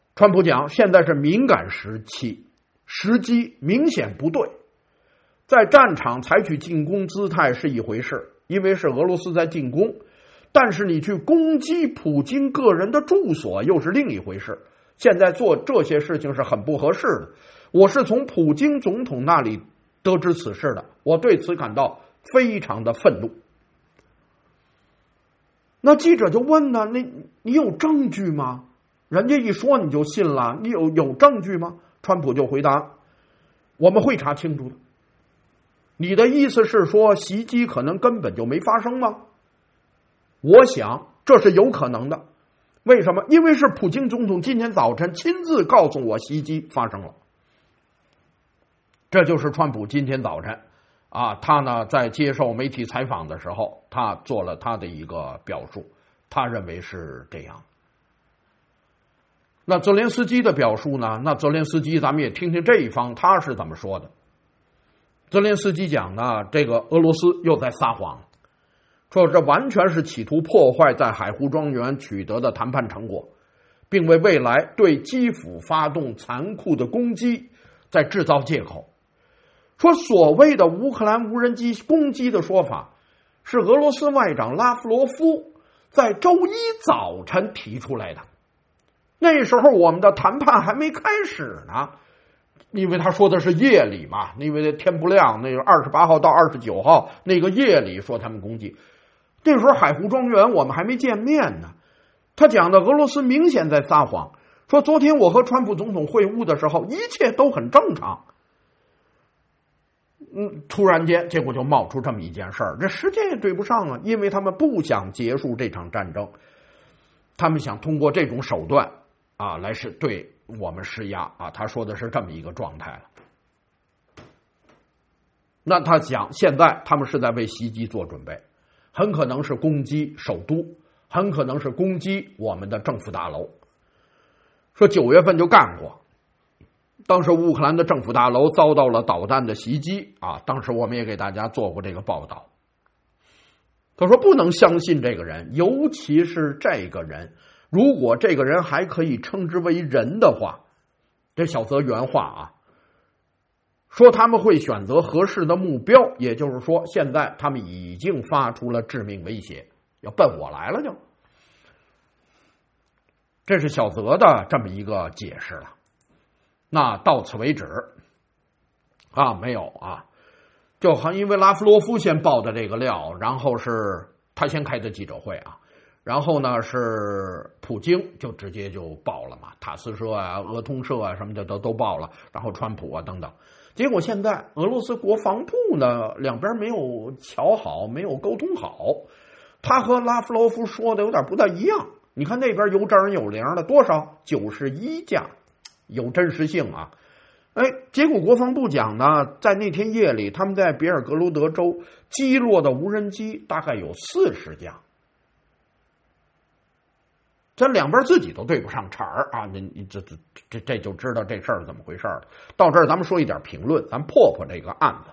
川普讲，现在是敏感时期，时机明显不对。在战场采取进攻姿态是一回事，因为是俄罗斯在进攻，但是你去攻击普京个人的住所又是另一回事。现在做这些事情是很不合适的。我是从普京总统那里得知此事的，我对此感到非常的愤怒。那记者就问呢，你你有证据吗？人家一说你就信了，你有有证据吗？川普就回答，我们会查清楚的。你的意思是说袭击可能根本就没发生吗？我想这是有可能的。为什么？因为是普京总统今天早晨亲自告诉我袭击发生了。这就是川普今天早晨啊，他呢在接受媒体采访的时候，他做了他的一个表述，他认为是这样。那泽连斯基的表述呢？那泽连斯基咱们也听听这一方他是怎么说的。泽连斯基讲呢，这个俄罗斯又在撒谎，说这完全是企图破坏在海湖庄园取得的谈判成果，并为未来对基辅发动残酷的攻击在制造借口。说所谓的乌克兰无人机攻击的说法是俄罗斯外长拉夫罗夫在周一早晨提出来的，那时候我们的谈判还没开始呢，因为他说的是夜里嘛，因为天不亮，那个二十八号到二十九号那个夜里说他们攻击，那时候海湖庄园我们还没见面呢。他讲的俄罗斯明显在撒谎，说昨天我和川普总统会晤的时候一切都很正常。嗯，突然间结果就冒出这么一件事儿，这时间也对不上啊，因为他们不想结束这场战争，他们想通过这种手段啊来是对我们施压啊，他说的是这么一个状态了。那他讲现在他们是在为袭击做准备，很可能是攻击首都，很可能是攻击我们的政府大楼。说九月份就干过，当时乌克兰的政府大楼遭到了导弹的袭击啊，当时我们也给大家做过这个报道。他说不能相信这个人，尤其是这个人，如果这个人还可以称之为人的话，这小泽原话啊，说他们会选择合适的目标，也就是说现在他们已经发出了致命威胁，要奔我来了就。这是小泽的这么一个解释了。那到此为止啊，没有啊，就好因为拉夫罗夫先爆的这个料，然后是他先开的记者会啊，然后呢是普京就直接就爆了嘛，塔斯社啊、俄通社啊什么的都都爆了，然后川普啊等等。结果现在俄罗斯国防部呢两边没有瞧好，没有沟通好，他和拉夫罗夫说的有点不太一样。你看那边有整有零的多少九十一架，有真实性啊。哎，结果国防部讲呢，在那天夜里他们在别尔格罗德州击落的无人机大概有四十架，咱两边自己都对不上茬儿啊！你你这这这这就知道这事儿怎么回事了。到这儿咱们说一点评论，咱破破这个案子。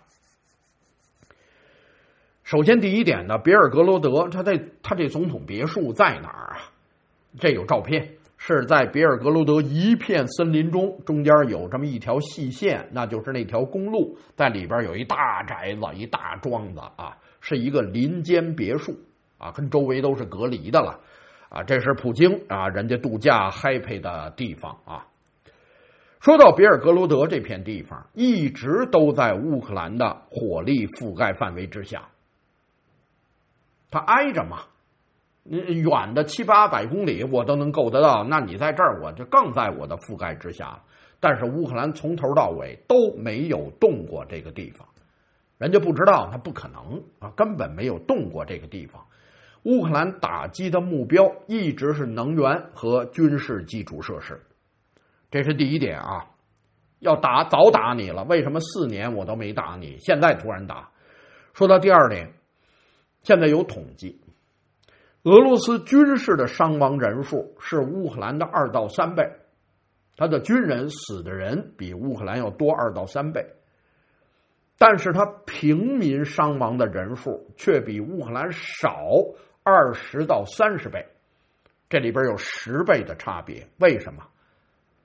首先第一点呢，别尔格罗德他这他这总统别墅在哪儿啊？这有照片，是在别尔格罗德一片森林中，中间有这么一条细线，那就是那条公路，在里边有一大宅子，一大庄子啊，是一个林间别墅啊，跟周围都是隔离的了啊。这是普京啊，人家度假 happy 的地方啊。说到别尔格罗德这片地方，一直都在乌克兰的火力覆盖范围之下，它挨着嘛。远的七八百公里我都能够得到，那你在这儿我就更在我的覆盖之下了。但是乌克兰从头到尾都没有动过这个地方，人家不知道，他不可能啊，根本没有动过这个地方。乌克兰打击的目标一直是能源和军事基础设施，这是第一点啊。要打早打你了，为什么四年我都没打你，现在突然打？说到第二点，现在有统计，俄罗斯军事的伤亡人数是乌克兰的二到三倍，他的军人死的人比乌克兰要多二到三倍，但是他平民伤亡的人数却比乌克兰少二十到三十倍，这里边有十倍的差别。为什么？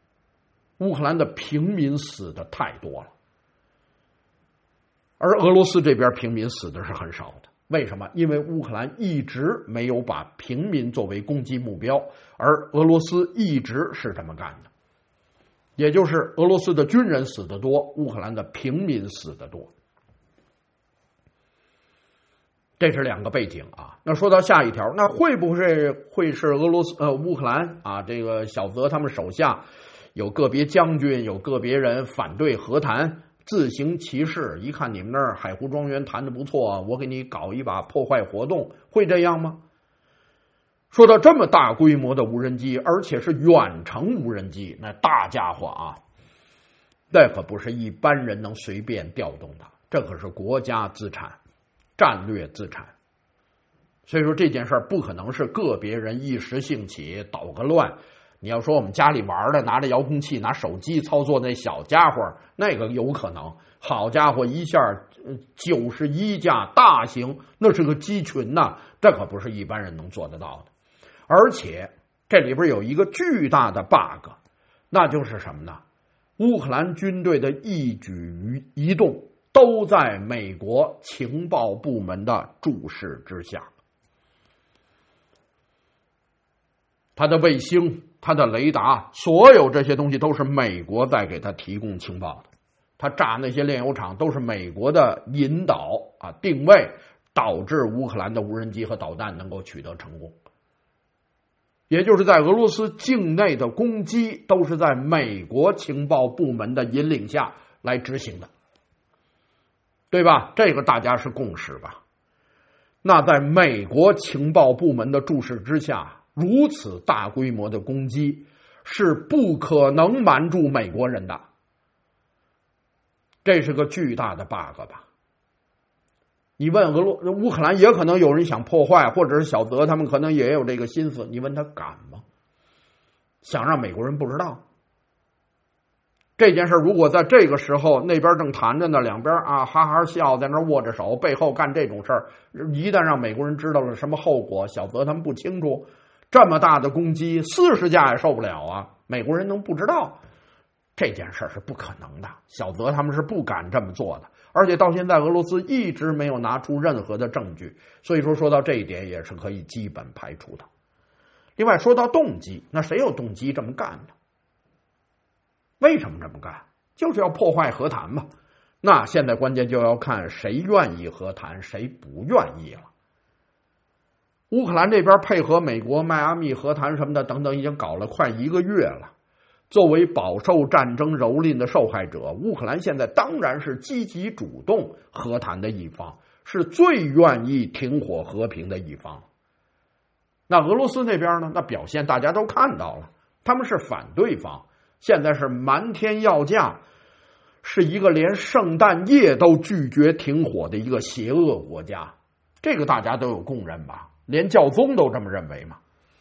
乌克兰的平民死的太多了，而俄罗斯这边平民死的是很少的。为什么？因为乌克兰一直没有把平民作为攻击目标，而俄罗斯一直是这么干的。也就是俄罗斯的军人死得多，乌克兰的平民死得多。这是两个背景啊。那说到下一条，那会不会会是俄罗斯呃乌克兰啊？这个小泽他们手下有个别将军，有个别人反对和谈，自行其事。一看你们那儿海湖庄园谈得不错，我给你搞一把破坏活动，会这样吗？说到这么大规模的无人机，而且是远程无人机，那大家伙啊，那可不是一般人能随便调动的，这可是国家资产。战略资产，所以说这件事儿不可能是个别人一时兴起捣个乱。你要说我们家里玩的，拿着遥控器、拿手机操作那小家伙，那个有可能。好家伙，一下九十一架大型，那是个机群呐，这可不是一般人能做得到的。而且这里边有一个巨大的 bug， 那就是什么呢？乌克兰军队的一举一动都在美国情报部门的注视之下，他的卫星、他的雷达，所有这些东西都是美国在给他提供情报的。他炸那些炼油厂都是美国的引导啊定位，导致乌克兰的无人机和导弹能够取得成功。也就是在俄罗斯境内的攻击都是在美国情报部门的引领下来执行的。对吧？这个大家是共识吧？那在美国情报部门的注视之下，如此大规模的攻击是不可能瞒住美国人的，这是个巨大的 bug 吧？你问俄罗乌克兰，也可能有人想破坏，或者是小泽他们可能也有这个心思，你问他敢吗？想让美国人不知道？这件事如果在这个时候那边正谈着呢，两边啊哈哈笑，在那握着手，背后干这种事儿，一旦让美国人知道了什么后果，小泽他们不清楚。这么大的攻击，四十架也受不了啊！美国人能不知道？这件事是不可能的，小泽他们是不敢这么做的。而且到现在，俄罗斯一直没有拿出任何的证据，所以说说到这一点也是可以基本排除的。另外说到动机，那谁有动机这么干呢？为什么这么干？就是要破坏和谈嘛。那现在关键就要看谁愿意和谈，谁不愿意了。乌克兰这边配合美国迈阿密和谈什么的等等，已经搞了快一个月了。作为饱受战争蹂躏的受害者，乌克兰现在当然是积极主动和谈的一方，是最愿意停火和平的一方。那俄罗斯那边呢？那表现大家都看到了，他们是反对方。现在是瞒天要价，是一个连圣诞夜都拒绝停火的一个邪恶国家，这个大家都有共认吧？连教宗都这么认为嘛？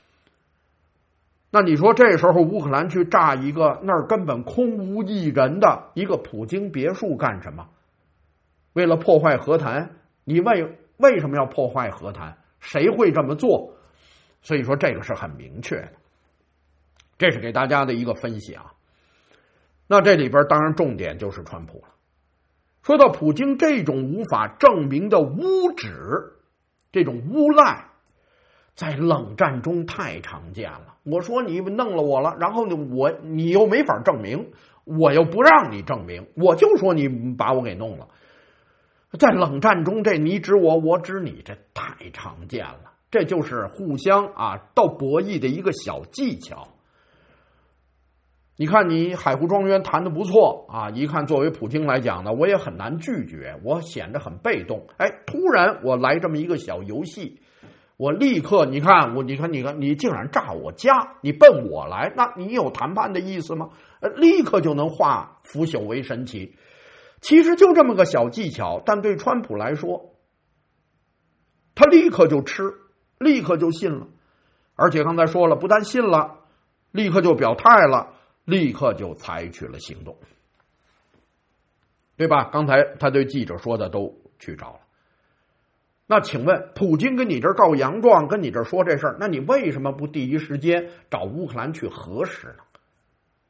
那你说这时候乌克兰去炸一个那儿根本空无一人的一个普京别墅干什么？为了破坏和谈？你为为什么要破坏和谈？谁会这么做？所以说这个是很明确的。这是给大家的一个分析啊。那这里边当然重点就是川普了。说到普京这种无法证明的污指，这种诬赖，在冷战中太常见了。我说你弄了我了，然后呢，我你又没法证明，我又不让你证明，我就说你把我给弄了。在冷战中，这你指我，我指你，这太常见了。这就是互相啊斗博弈的一个小技巧。你看你海湖庄园谈得不错啊，一看作为普京来讲呢，我也很难拒绝，我显得很被动。哎，突然我来这么一个小游戏，我立刻你看我你看你看你竟然炸我家，你奔我来，那你有谈判的意思吗？呃，立刻就能化腐朽为神奇。其实就这么个小技巧，但对川普来说，他立刻就吃，立刻就信了。而且刚才说了，不但信了，立刻就表态了，立刻就采取了行动，对吧？刚才他对记者说的都去找了。那请问，普京跟你这儿告洋状，跟你这儿说这事儿，那你为什么不第一时间找乌克兰去核实呢？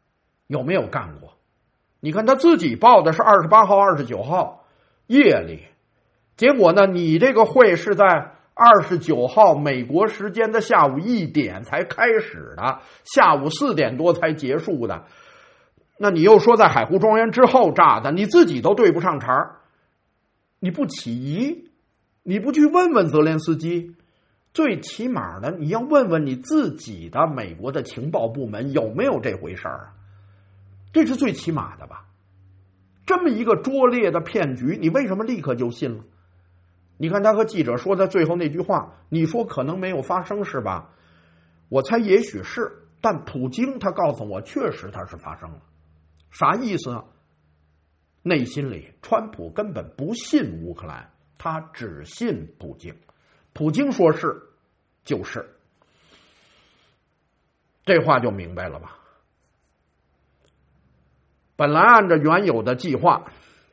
有没有干过？你看他自己报的是二十八号、二十九号夜里，结果呢，你这个会是在二十九号美国时间的下午一点才开始的，下午四点多才结束的。那你又说在海湖庄园之后炸的，你自己都对不上茬，你不起疑，你不去问问泽连斯基，最起码的你要问问你自己的美国的情报部门有没有这回事儿，这是最起码的吧？这么一个拙劣的骗局，你为什么立刻就信了？你看他和记者说的最后那句话，你说可能没有发生是吧？我猜也许是，但普京他告诉我，确实他是发生了。啥意思啊？内心里川普根本不信乌克兰，他只信普京，普京说是就是，这话就明白了吧？本来按照原有的计划，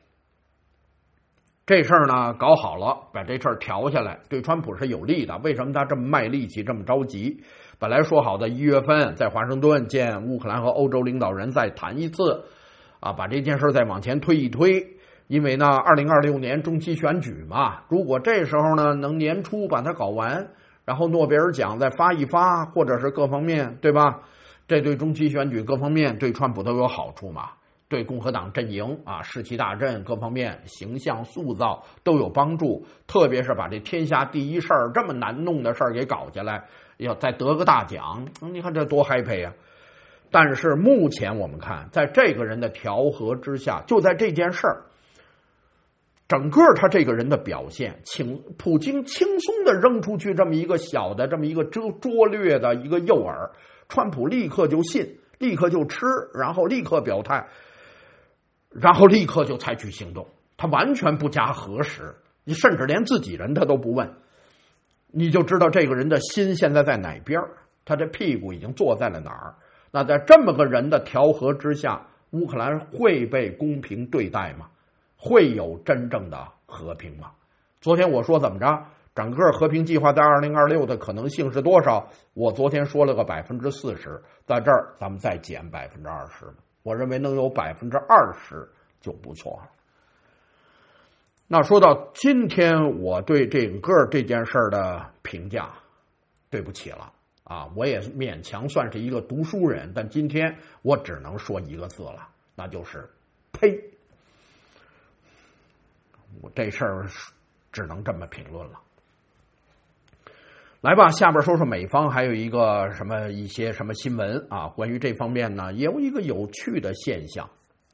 这事儿呢搞好了，把这事儿调下来，对川普是有利的。为什么他这么卖力气，这么着急？本来说好的一月份在华盛顿见乌克兰和欧洲领导人再谈一次，啊，把这件事再往前推一推。因为呢，二零二六年中期选举嘛，如果这时候呢能年初把它搞完，然后诺贝尔奖再发一发，或者是各方面，对吧？这对中期选举各方面对川普都有好处嘛。对共和党阵营啊，士气大振，各方面形象塑造都有帮助。特别是把这天下第一事儿这么难弄的事儿给搞下来，要再得个大奖，你看这多嗨配啊！但是目前我们看，在这个人的调和之下，就在这件事儿，整个他这个人的表现，请普京轻松的扔出去这么一个小的这么一个拙拙劣的一个诱饵，川普立刻就信，立刻就吃，然后立刻表态。然后立刻就采取行动，他完全不加核实，你甚至连自己人他都不问，你就知道这个人的心现在在哪边，他这屁股已经坐在了哪儿。那在这么个人的调和之下，乌克兰会被公平对待吗？会有真正的和平吗？昨天我说怎么着，整个和平计划在二零二六的可能性是多少？我昨天说了个百分之四十，在这儿咱们再减百分之二十。我认为能有百分之二十就不错了。那说到今天，我对整个这件事儿的评价，对不起了啊，我也勉强算是一个读书人，但今天我只能说一个字了，那就是呸！我这事儿只能这么评论了。来吧，下边说说美方还有一个什么一些什么新闻啊？关于这方面呢，也有一个有趣的现象。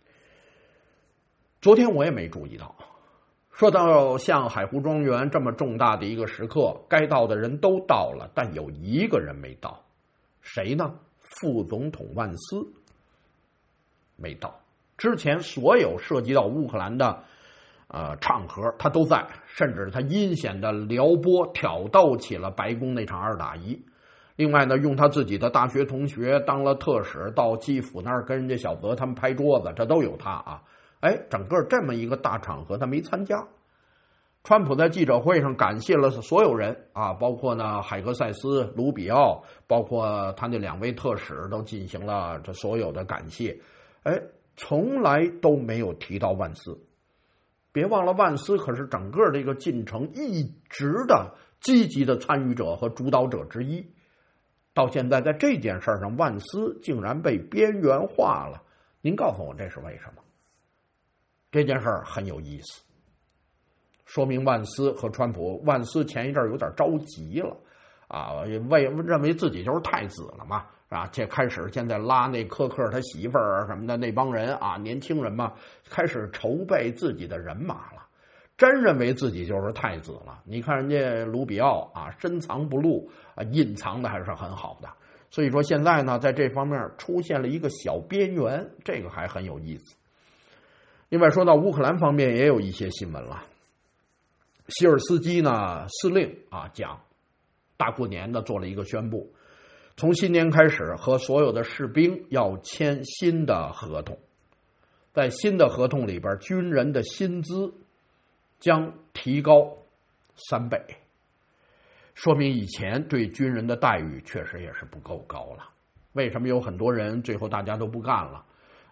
昨天我也没注意到，说到像海湖庄园这么重大的一个时刻，该到的人都到了，但有一个人没到，谁呢？副总统万斯没到。之前所有涉及到乌克兰的呃，场合他都在，甚至他阴险的撩拨挑逗起了白宫那场二打一。另外呢，用他自己的大学同学当了特使，到基辅那儿跟人家小泽他们拍桌子，这都有他啊。哎，整个这么一个大场合他没参加。川普在记者会上感谢了所有人啊，包括呢海格塞斯、卢比奥，包括他那两位特使都进行了这所有的感谢。哎，从来都没有提到万斯。别忘了，万斯可是整个这个进程一直的积极的参与者和主导者之一。到现在，在这件事上，万斯竟然被边缘化了。您告诉我这是为什么？这件事很有意思，说明万斯和川普，万斯前一阵有点着急了啊，为认为自己就是太子了嘛。啊，这开始现在拉那科克他媳妇儿什么的那帮人啊，年轻人嘛，开始筹备自己的人马了，真认为自己就是太子了。你看人家卢比奥啊，深藏不露啊，隐藏的还是很好的。所以说现在呢，在这方面出现了一个小边缘，这个还很有意思。另外说到乌克兰方面也有一些新闻了，希尔斯基呢司令啊讲，大过年的做了一个宣布。从新年开始，和所有的士兵要签新的合同，在新的合同里边，军人的薪资将提高三倍，说明以前对军人的待遇确实也是不够高了。为什么有很多人最后大家都不干了？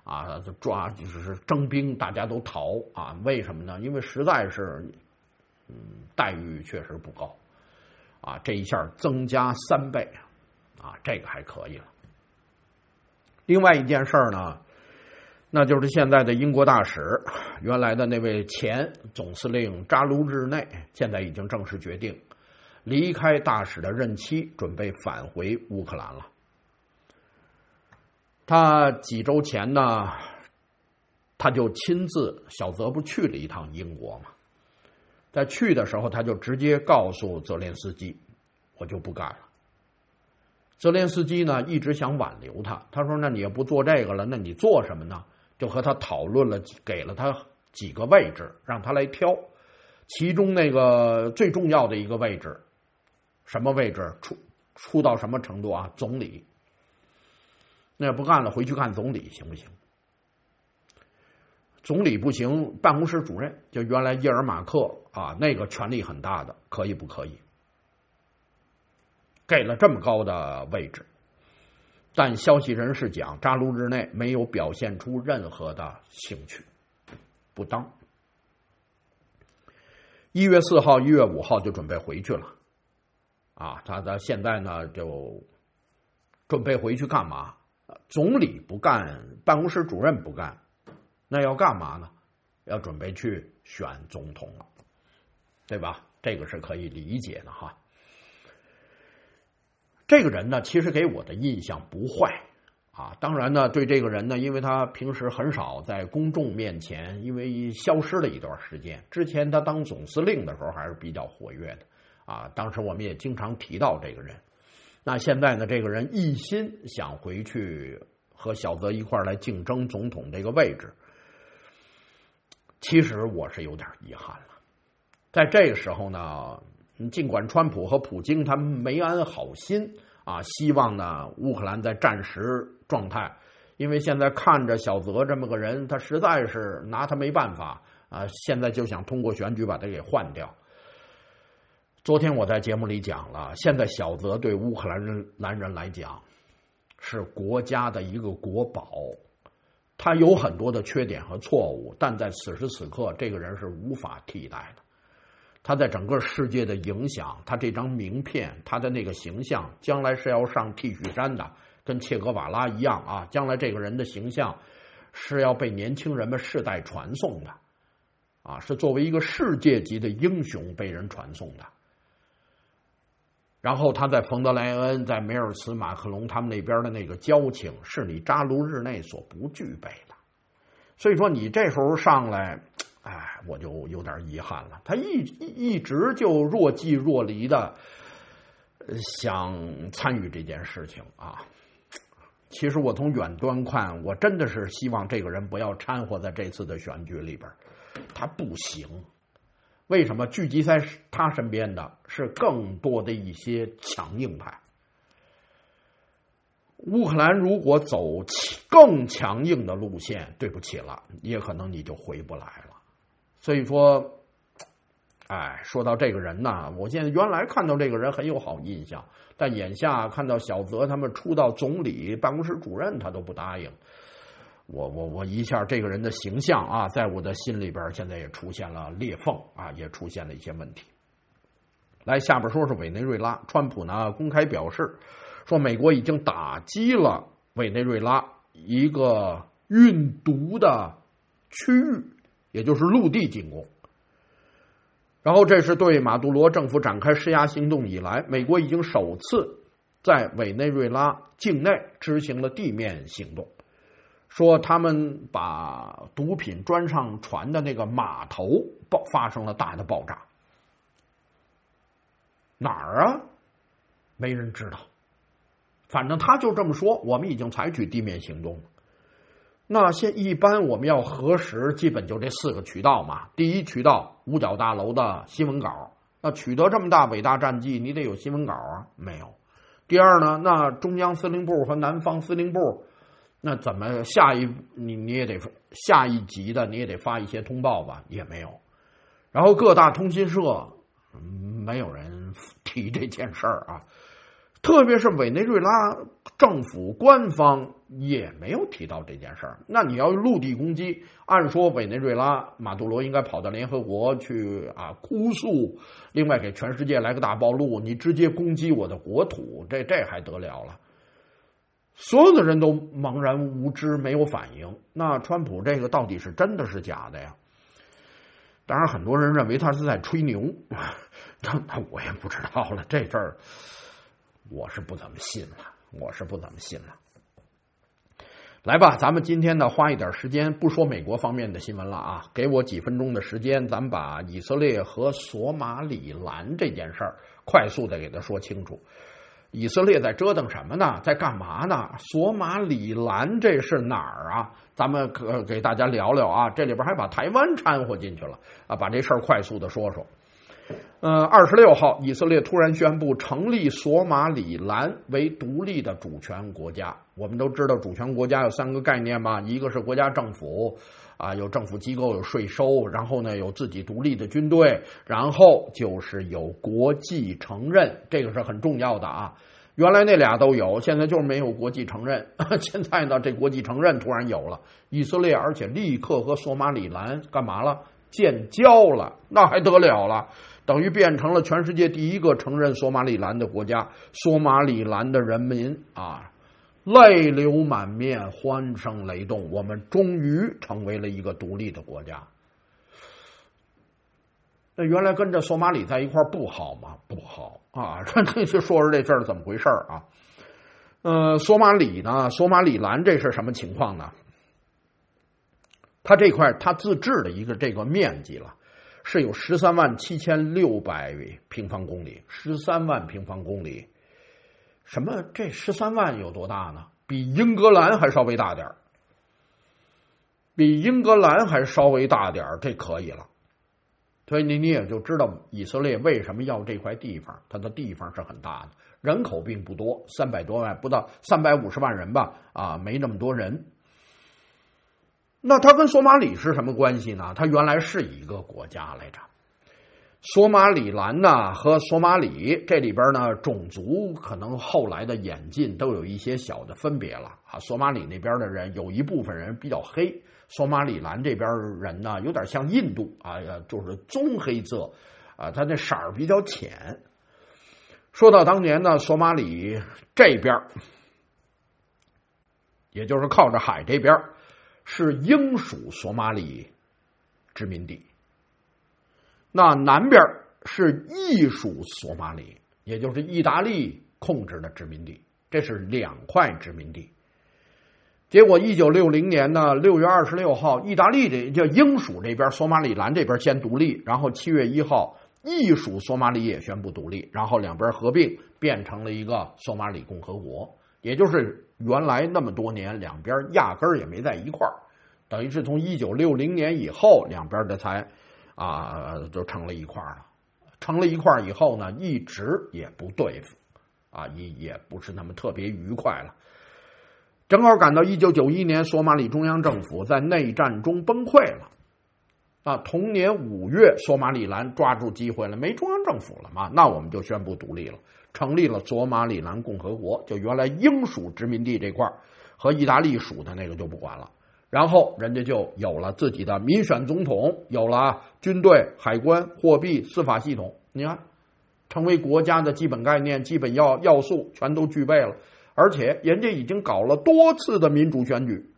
啊，抓就是征兵，大家都逃啊。为什么呢？因为实在是，嗯，待遇确实不高啊。这一下增加三倍啊，这个还可以了。另外一件事呢，那就是现在的英国大使，原来的那位前总司令扎卢日内，现在已经正式决定离开大使的任期，准备返回乌克兰了。他几周前呢，他就亲自，小泽不去了一趟英国嘛，在去的时候，他就直接告诉泽连斯基，我就不干了。泽连斯基呢一直想挽留他，他说那你也不做这个了，那你做什么呢？就和他讨论了，给了他几个位置让他来挑，其中那个最重要的一个位置，什么位置？出出到什么程度啊？总理。那也不干了，回去干总理行不行？总理不行，办公室主任，就原来叶尔马克啊，那个权力很大的，可以不可以？给了这么高的位置，但消息人士讲，扎卢日内没有表现出任何的兴趣，不当。一月四号、一月五号就准备回去了，啊，他的现在呢就准备回去干嘛？总理不干，办公室主任不干，那要干嘛呢？要准备去选总统了，对吧？这个是可以理解的哈。这个人呢，其实给我的印象不坏啊。当然呢，对这个人呢，因为他平时很少在公众面前，因为消失了一段时间。之前他当总司令的时候还是比较活跃的啊。当时我们也经常提到这个人。那现在呢，这个人一心想回去和小泽一块来竞争总统这个位置，其实我是有点遗憾了。在这个时候呢，尽管川普和普京他们没安好心啊，希望呢乌克兰在战时状态，因为现在看着小泽这么个人，他实在是拿他没办法啊，现在就想通过选举把他给换掉。昨天我在节目里讲了，现在小泽对乌克兰人兰人来讲是国家的一个国宝，他有很多的缺点和错误，但在此时此刻，这个人是无法替代的。他在整个世界的影响，他这张名片，他的那个形象，将来是要上 T 恤衫的，跟切格瓦拉一样啊！将来这个人的形象是要被年轻人们世代传颂的，啊，是作为一个世界级的英雄被人传颂的。然后他在冯德莱恩、在梅尔茨、马克龙他们那边的那个交情，是你扎卢日内所不具备的。所以说，你这时候上来，哎，我就有点遗憾了。他一一直就若即若离的想参与这件事情啊。其实我从远端看，我真的是希望这个人不要掺和在这次的选举里边，他不行。为什么聚集在他身边的是更多的一些强硬派？乌克兰如果走更强硬的路线，对不起了，也可能你就回不来了。所以说，哎，说到这个人呢，我现在原来看到这个人很有好印象，但眼下看到小泽他们出到总理办公室主任，他都不答应。我我我一下这个人的形象啊，在我的心里边现在也出现了裂缝啊，也出现了一些问题。来，下边说是委内瑞拉，川普呢公开表示说，美国已经打击了委内瑞拉一个运毒的区域，也就是陆地进攻。然后这是对马杜罗政府展开施压行动以来，美国已经首次在委内瑞拉境内执行了地面行动。说他们把毒品装上船的那个码头爆发生了大的爆炸，哪儿啊？没人知道，反正他就这么说。我们已经采取地面行动了。那现一般我们要核实，基本就这四个渠道嘛。第一渠道，五角大楼的新闻稿，那取得这么大伟大战绩，你得有新闻稿啊，没有。第二呢，那中央司令部和南方司令部。那怎么下一你你也得下一级的你也得发一些通报吧，也没有。然后各大通讯社没有人提这件事儿啊。 特别是委内瑞拉政府官方也没有提到这件事儿。那你要陆地攻击，按说委内瑞拉马杜罗应该跑到联合国去啊哭诉，另外给全世界来个大暴露，你直接攻击我的国土，这这还得了了？所有的人都茫然无知，没有反应。那川普这个到底是真的是假的呀？当然，很多人认为他是在吹牛，那那我也不知道了。这事儿我是不怎么信了，我是不怎么信了。来吧，咱们今天呢花一点时间，不说美国方面的新闻了啊，给我几分钟的时间，咱们把以色列和索马里兰这件事儿快速的给他说清楚。以色列在折腾什么呢？在干嘛呢？索马里兰这是哪儿啊？咱们可给大家聊聊啊。这里边还把台湾掺和进去了啊，把这事儿快速的说说。呃，二十六号，以色列突然宣布成立索马里兰为独立的主权国家。我们都知道，主权国家有三个概念吧，一个是国家政府啊，有政府机构，有税收，然后呢有自己独立的军队，然后就是有国际承认，这个是很重要的啊。原来那俩都有，现在就是没有国际承认。现在呢，这国际承认突然有了，以色列而且立刻和索马里兰干嘛了？建交了，那还得了了？等于变成了全世界第一个承认索马里兰的国家。索马里兰的人民啊，泪流满面，欢声雷动，我们终于成为了一个独立的国家。那原来跟着索马里在一块儿不好吗？不好啊！这就说说这事儿怎么回事啊？呃，索马里呢，索马里兰这是什么情况呢？它这块它自治的一个这个面积了，是有十三万七千六百平方公里，十三万平方公里。什么？这十三万有多大呢？比英格兰还稍微大点儿，比英格兰还稍微大点儿，这可以了。所以你你也就知道以色列为什么要这块地方，它的地方是很大的，人口并不多，三百多万，不到三百五十万人吧，啊，没那么多人。那它跟索马里是什么关系呢？它原来是一个国家来着。索马里兰呢和索马里这里边呢，种族可能后来的演进都有一些小的分别了啊。索马里那边的人有一部分人比较黑，索马里兰这边人呢有点像印度啊，就是棕黑色啊，它那色儿比较浅。说到当年呢，索马里这边，也就是靠着海这边，是英属索马里殖民地。那南边是意属索马里，也就是意大利控制的殖民地，这是两块殖民地。结果一九六零年呢，六月二十六号，意大利这叫英属这边，索马里兰这边先独立，然后七月一号，意属索马里也宣布独立，然后两边合并，变成了一个索马里共和国。也就是原来那么多年，两边压根儿也没在一块儿，等于是从一九六零年以后，两边的才。啊，就成了一块了。成了一块以后呢，一直也不对付，啊，也也不是那么特别愉快了。正好赶到一九九一年，索马里中央政府在内战中崩溃了。啊，同年五月，索马里兰抓住机会了，没中央政府了嘛，那我们就宣布独立了，成立了索马里兰共和国。就原来英属殖民地这块和意大利属的那个就不管了。然后人家就有了自己的民选总统，有了军队、海关、货币、司法系统。你看，成为国家的基本概念、基本要要素全都具备了，而且人家已经搞了多次的民主选举。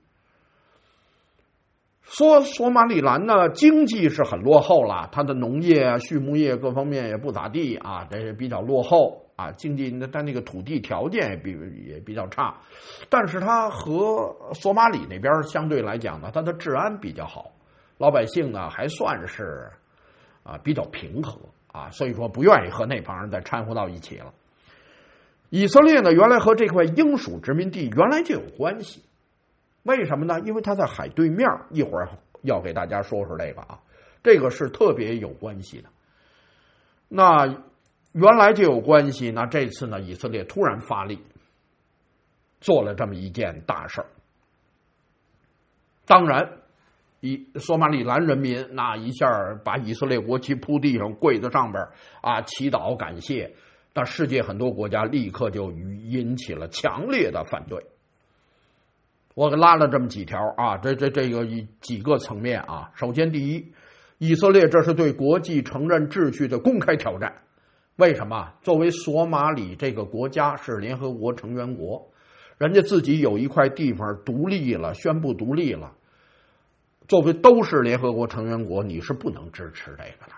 说索马里兰呢，经济是很落后了，它的农业啊、畜牧业各方面也不咋地啊，这也比较落后。啊，经济它那个土地条件也比也比较差，但是它和索马里那边相对来讲呢，它的治安比较好，老百姓呢还算是啊比较平和啊，所以说不愿意和那帮人再掺和到一起了。以色列呢，原来和这块英属殖民地原来就有关系，为什么呢？因为它在海对面，一会儿要给大家说说这个啊，这个是特别有关系的。那原来就有关系，那这次呢，以色列突然发力，做了这么一件大事儿。当然，以索马里兰人民那一下把以色列国旗铺地上，跪在上边啊，祈祷感谢。 那世界很多国家立刻就引起了强烈的反对。我给拉了这么几条啊，这这这个几个层面啊。首先，第一，以色列这是对国际承认秩序的公开挑战。为什么？作为索马里这个国家是联合国成员国，人家自己有一块地方独立了，宣布独立了。作为都是联合国成员国，你是不能支持这个的。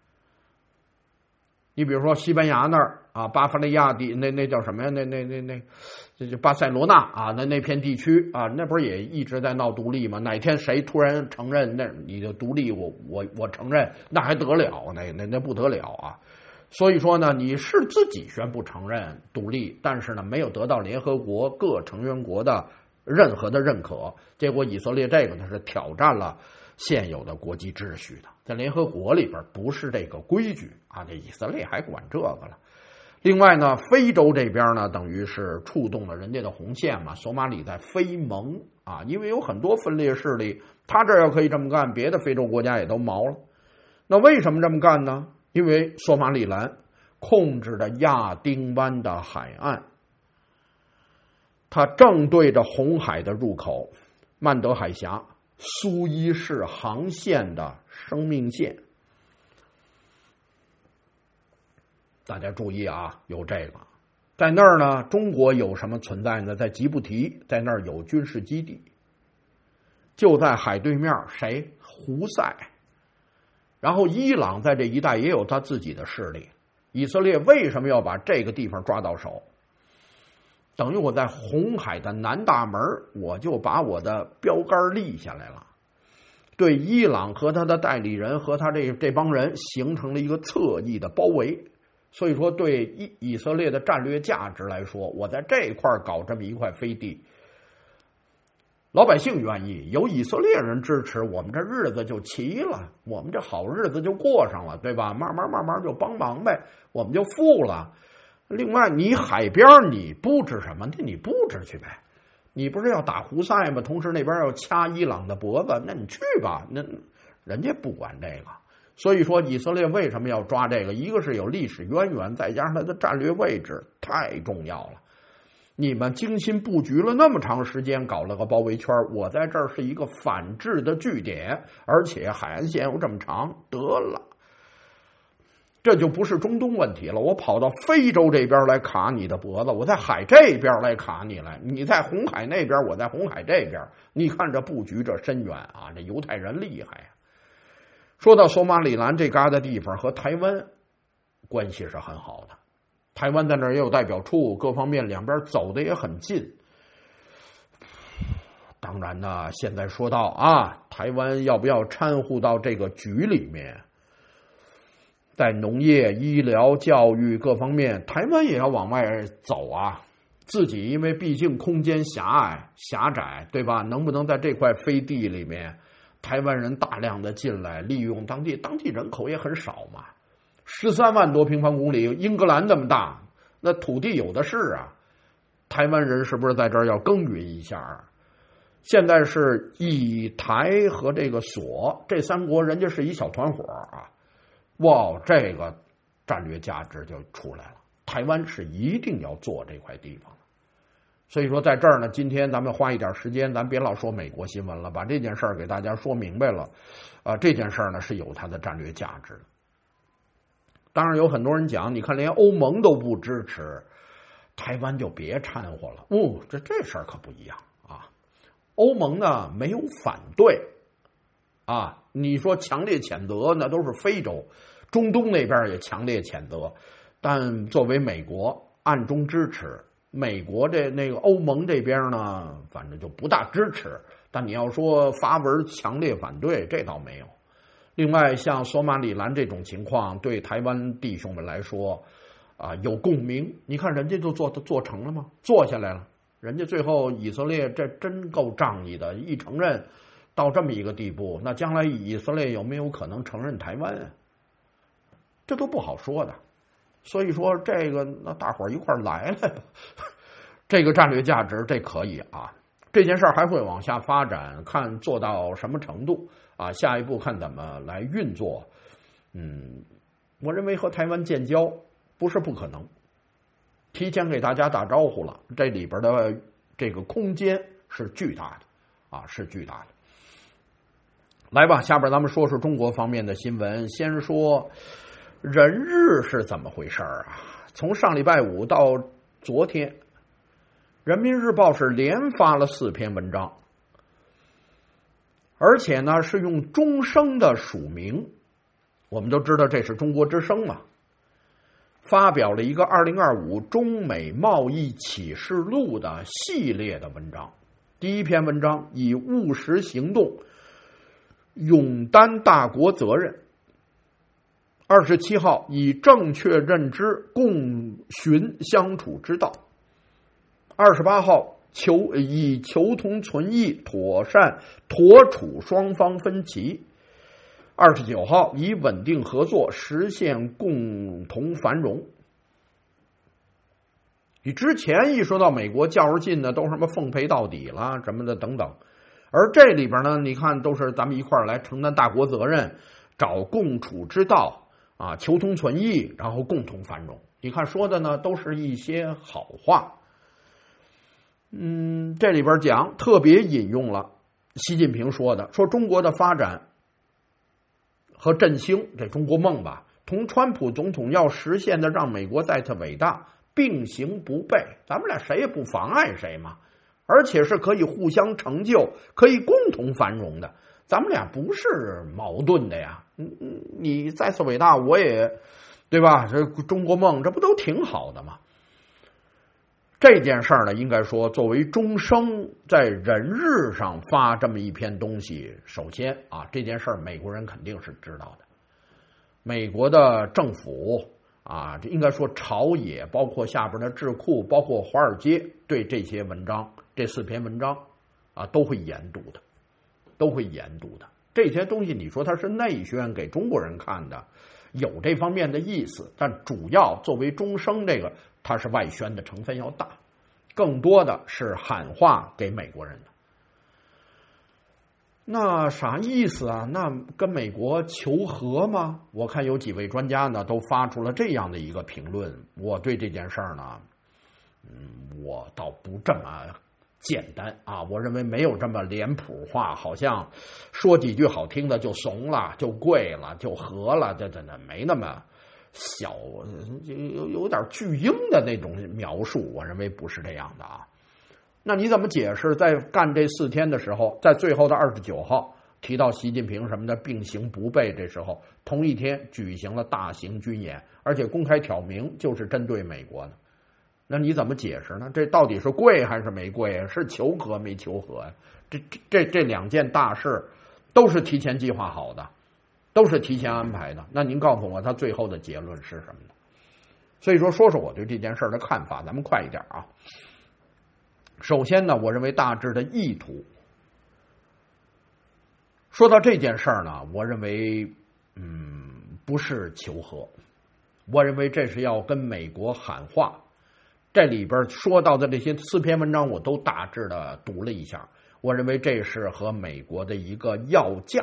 你比如说西班牙那儿啊，巴伐利亚地那那叫什么呀？那那那那，这就巴塞罗那啊，那那片地区啊，那不是也一直在闹独立吗？哪天谁突然承认那你的独立，我我我承认，那还得了？那那那不得了啊！所以说呢，你是自己宣布承认独立，但是呢，没有得到联合国各成员国的任何的认可，结果以色列这个呢是挑战了现有的国际秩序的，在联合国里边不是这个规矩啊，这以色列还管这个了。另外呢，非洲这边呢，等于是触动了人家的红线嘛。索马里在非盟啊，因为有很多分裂势力，他这要可以这么干，别的非洲国家也都毛了。那为什么这么干呢？因为索马里兰控制着亚丁湾的海岸，它正对着红海的入口，曼德海峡、苏伊士航线的生命线。大家注意啊，有这个，在那儿呢，中国有什么存在呢？在吉布提，在那儿有军事基地，就在海对面，谁？胡塞。然后伊朗在这一带也有他自己的势力。以色列为什么要把这个地方抓到手？等于我在红海的南大门，我就把我的标杆立下来了，对伊朗和他的代理人和他这这帮人形成了一个侧翼的包围。所以说，对以以色列的战略价值来说，我在这块搞这么一块飞地，老百姓愿意，有以色列人支持，我们这日子就齐了，我们这好日子就过上了，对吧？慢慢慢慢就帮忙呗，我们就富了。另外，你海边你布置什么？那你布置去呗。你不是要打胡塞吗？同时那边要掐伊朗的脖子，那你去吧。那人家不管这个。所以说，以色列为什么要抓这个？一个是有历史渊源，再加上它的战略位置太重要了。你们精心布局了那么长时间，搞了个包围圈，我在这儿是一个反制的据点，而且海岸线又这么长，得了，这就不是中东问题了。我跑到非洲这边来卡你的脖子，我在海这边来卡你来，你在红海那边，我在红海这边。你看这布局这深远啊，这犹太人厉害啊。说到索马里兰这旮瘩地方和台湾关系是很好的，台湾在那儿也有代表处，各方面两边走的也很近。当然呢，现在说到啊，台湾要不要掺和到这个局里面，在农业、医疗、教育各方面，台湾也要往外走啊。自己因为毕竟空间狭隘狭窄，对吧？能不能在这块飞地里面，台湾人大量的进来，利用当地当地人口也很少嘛，十三万多平方公里，英格兰那么大，那土地有的是啊。台湾人是不是在这儿要耕耘一下？现在是以台和这个索这三国，人家是一小团伙啊。哇，这个战略价值就出来了。台湾是一定要做这块地方的。所以说在这儿呢，今天咱们花一点时间，咱别老说美国新闻了，把这件事儿给大家说明白了。啊、呃，这件事儿呢是有它的战略价值的。当然有很多人讲，你看连欧盟都不支持，台湾就别掺和了。哦，这这事儿可不一样啊。欧盟呢没有反对啊，你说强烈谴责，那都是非洲、中东那边也强烈谴责，但作为美国暗中支持。美国这那个欧盟这边呢，反正就不大支持，但你要说发文强烈反对，这倒没有。另外，像索马里兰这种情况，对台湾弟兄们来说，啊、呃，有共鸣。你看人家就做做成了吗？做下来了，人家最后以色列这真够仗义的，一承认到这么一个地步，那将来以色列有没有可能承认台湾啊？这都不好说的。所以说这个那大伙儿一块儿来了，这个战略价值这可以啊。这件事儿还会往下发展，看做到什么程度啊？下一步看怎么来运作。嗯，我认为和台湾建交不是不可能。提前给大家打招呼了，这里边的这个空间是巨大的啊，是巨大的。来吧，下边咱们说说中国方面的新闻。先说人日是怎么回事啊？从上礼拜五到昨天，人民日报是连发了四篇文章，而且呢是用中声的署名，我们都知道这是中国之声嘛，发表了一个二零二五中美贸易启示录的系列的文章。第一篇文章以务实行动勇担大国责任，二十七号以正确认知共寻相处之道，二十八号求以求同存异妥善妥处双方分歧，二十九号以稳定合作实现共同繁荣。你之前一说到美国较着劲呢，都什么奉陪到底了什么的等等，而这里边呢，你看都是咱们一块儿来承担大国责任，找共处之道啊，求同存异，然后共同繁荣。你看说的呢，都是一些好话。嗯，这里边讲特别引用了习近平说的，说中国的发展和振兴，这中国梦吧，同川普总统要实现的让美国再次伟大并行不悖，咱们俩谁也不妨碍谁嘛，而且是可以互相成就，可以共同繁荣的，咱们俩不是矛盾的呀。你再次伟大，我也对吧？这中国梦，这不都挺好的吗？这件事儿呢，应该说作为中声在人日上发这么一篇东西，首先啊，这件事儿美国人肯定是知道的，美国的政府啊，这应该说朝野，包括下边的智库，包括华尔街，对这些文章，这四篇文章啊，都会研读的，都会研读的。这些东西，你说它是内宣给中国人看的，有这方面的意思，但主要作为中声这个，它是外宣的成分要大，更多的是喊话给美国人的。那啥意思啊？那跟美国求和吗？我看有几位专家呢都发出了这样的一个评论，我对这件事儿呢，嗯，我倒不这么简单啊，我认为没有这么脸谱化，好像说几句好听的就怂了，就跪了，就和了，这这没那么小，有有点巨婴的那种描述，我认为不是这样的啊。那你怎么解释在干这四天的时候，在最后的二十九号提到习近平什么的并行不悖，这时候同一天举行了大型军演，而且公开挑明就是针对美国的？那你怎么解释呢？这到底是跪还是没跪？是求和没求和呀？这这这这两件大事都是提前计划好的，都是提前安排的。那您告诉我，他最后的结论是什么呢？所以说，说说我对这件事的看法，咱们快一点啊。首先呢，我认为大致的意图。说到这件事儿呢，我认为，嗯，不是求和，我认为这是要跟美国喊话。这里边说到的这些四篇文章，我都大致的读了一下。我认为这是和美国的一个要价。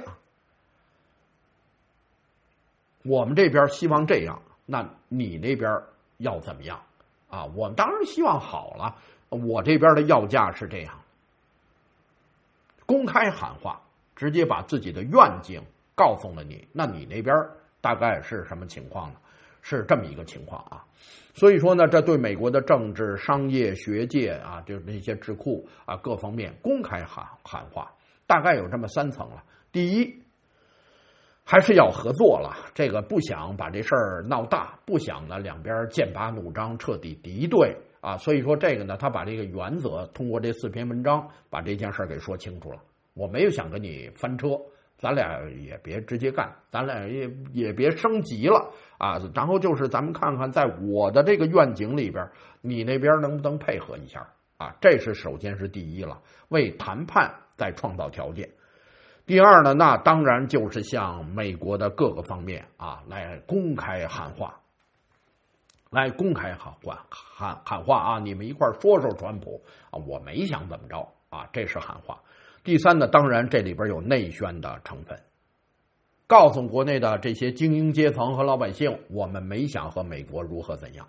我们这边希望这样，那你那边要怎么样啊？我们当然希望好了。我这边的要价是这样，公开喊话，直接把自己的愿景告诉了你，那你那边大概是什么情况呢？是这么一个情况啊。所以说呢，这对美国的政治、商业、学界啊，就是那些智库啊，各方面公开喊喊话，大概有这么三层了。第一，还是要合作了，这个不想把这事儿闹大，不想呢两边剑拔弩张，彻底敌对啊。所以说这个呢，他把这个原则通过这四篇文章把这件事给说清楚了。我没有想跟你翻车，咱俩也别直接干，咱俩也也别升级了啊。然后就是咱们看看，在我的这个愿景里边，你那边能不能配合一下啊？这是首先是第一了，为谈判再创造条件。第二呢，那当然就是向美国的各个方面啊来公开喊话，来公开喊话喊喊话啊！你们一块说说川普啊，我没想怎么着啊，这是喊话。第三呢，当然这里边有内宣的成分， 告诉国内的这些精英阶层和老百姓，我们没想和美国如何怎样，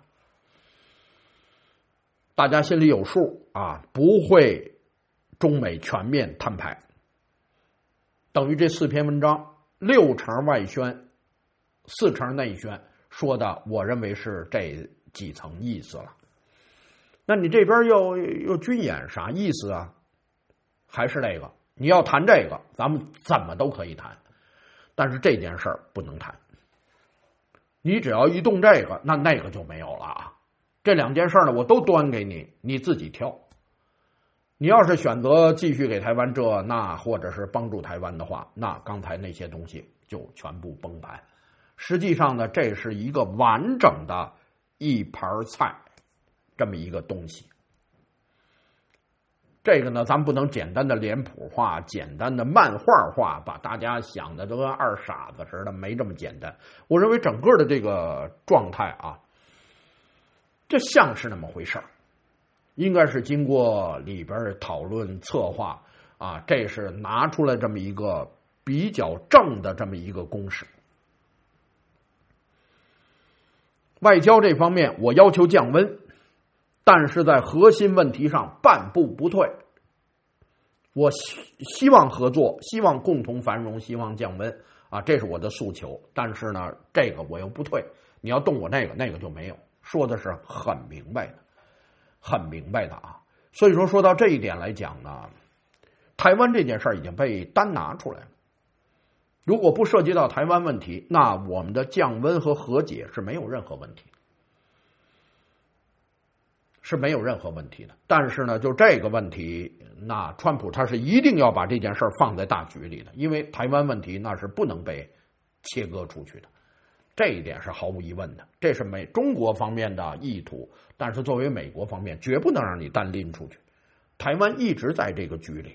大家心里有数啊，不会中美全面摊牌。等于这四篇文章六成外宣，四成内宣，说的我认为是这几层意思了。那你这边又又军演啥意思啊？还是那个，你要谈这个，咱们怎么都可以谈，但是这件事儿不能谈。你只要一动这个，那那个就没有了啊。这两件事呢，我都端给你，你自己挑。你要是选择继续给台湾这那，或者是帮助台湾的话，那刚才那些东西就全部崩盘。实际上呢，这是一个完整的一盘菜，这么一个东西。这个呢，咱不能简单的脸谱化、简单的漫画化，把大家想的都跟二傻子似的，没这么简单。我认为整个的这个状态啊，这像是那么回事儿。应该是经过里边讨论策划啊，这是拿出来这么一个比较正的这么一个公式。外交这方面，我要求降温，但是在核心问题上半步不退。我希希望合作，希望共同繁荣，希望降温啊，这是我的诉求。但是呢，这个我又不退，你要动我那个，那个就没有。说的是很明白的。很明白的啊，所以说说到这一点来讲呢，台湾这件事儿已经被单拿出来了。如果不涉及到台湾问题，那我们的降温和和解是没有任何问题，是没有任何问题的。但是呢，就这个问题，那川普他是一定要把这件事儿放在大局里的，因为台湾问题那是不能被切割出去的。这一点是毫无疑问的，这是美中国方面的意图，但是作为美国方面，绝不能让你单拎出去。台湾一直在这个局里，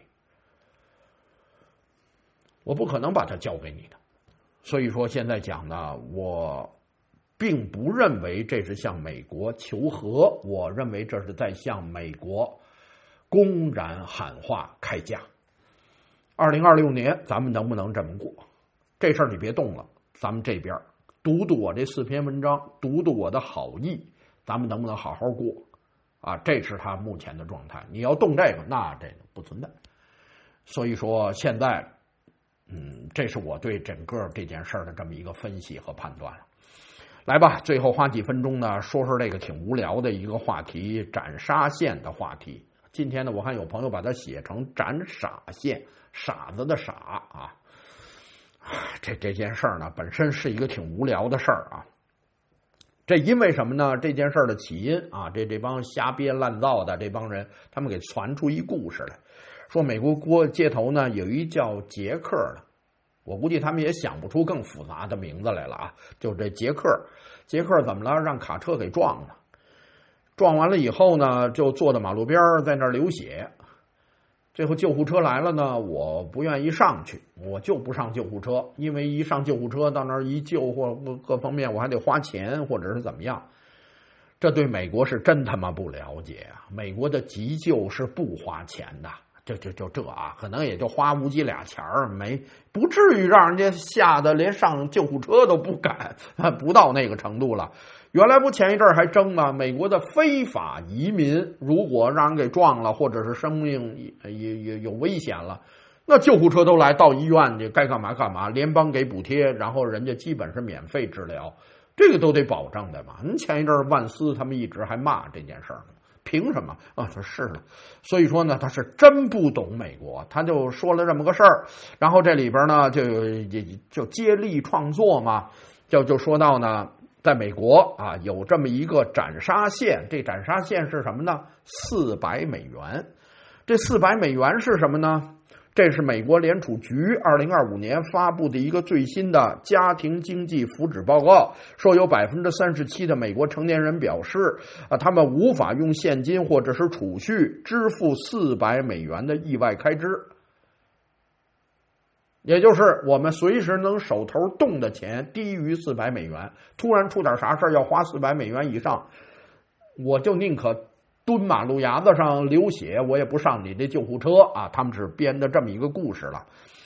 我不可能把它交给你的。所以说，现在讲呢，我并不认为这是向美国求和，我认为这是在向美国公然喊话开价。二零二六年，咱们能不能这么过？这事儿你别动了，咱们这边读读我这四篇文章，读读我的好意，咱们能不能好好过啊？这是他目前的状态。你要动这个，那这个不存在。所以说现在，嗯，这是我对整个这件事的这么一个分析和判断了。来吧，最后花几分钟呢，说说这个挺无聊的一个话题——斩杀线的话题。今天呢，我看有朋友把它写成斩傻线，傻子的傻啊。这这件事儿呢，本身是一个挺无聊的事儿啊。这因为什么呢？这件事儿的起因啊，这这帮瞎编乱造的这帮人，他们给传出一故事来，说美国国街头呢有一叫杰克的，我估计他们也想不出更复杂的名字来了啊。就这杰克，杰克怎么了？让卡车给撞了，撞完了以后呢，就坐在马路边在那儿流血。最后救护车来了呢，我不愿意上去，我就不上救护车，因为一上救护车到那儿一救或各方面我还得花钱或者是怎么样，这对美国是真他妈不了解啊！美国的急救是不花钱的，就就就这啊，可能也就花无几俩钱儿，没不至于让人家吓得连上救护车都不敢，不到那个程度了。原来不前一阵还争吗？美国的非法移民如果让人给撞了，或者是生命也也有危险了，那救护车都来，到医院去该干嘛干嘛，联邦给补贴，然后人家基本是免费治疗，这个都得保障的嘛。前一阵万斯他们一直还骂这件事儿呢，凭什么啊？说是的，所以说呢，他是真不懂美国，他就说了这么个事儿，然后这里边呢就就接力创作嘛，就就说到呢。在美国啊，有这么一个斩杀线，这斩杀线是什么呢？四百美元。这四百美元是什么呢？这是美国联储局二零二五年发布的一个最新的家庭经济福祉报告，说有百分之三十七的美国成年人表示啊，他们无法用现金或者是储蓄支付四百美元的意外开支。也就是我们随时能手头动的钱低于四百美元，突然出点啥事要花四百美元以上，我就宁可蹲马路牙子上流血，我也不上你这救护车啊！他们是编的这么一个故事了。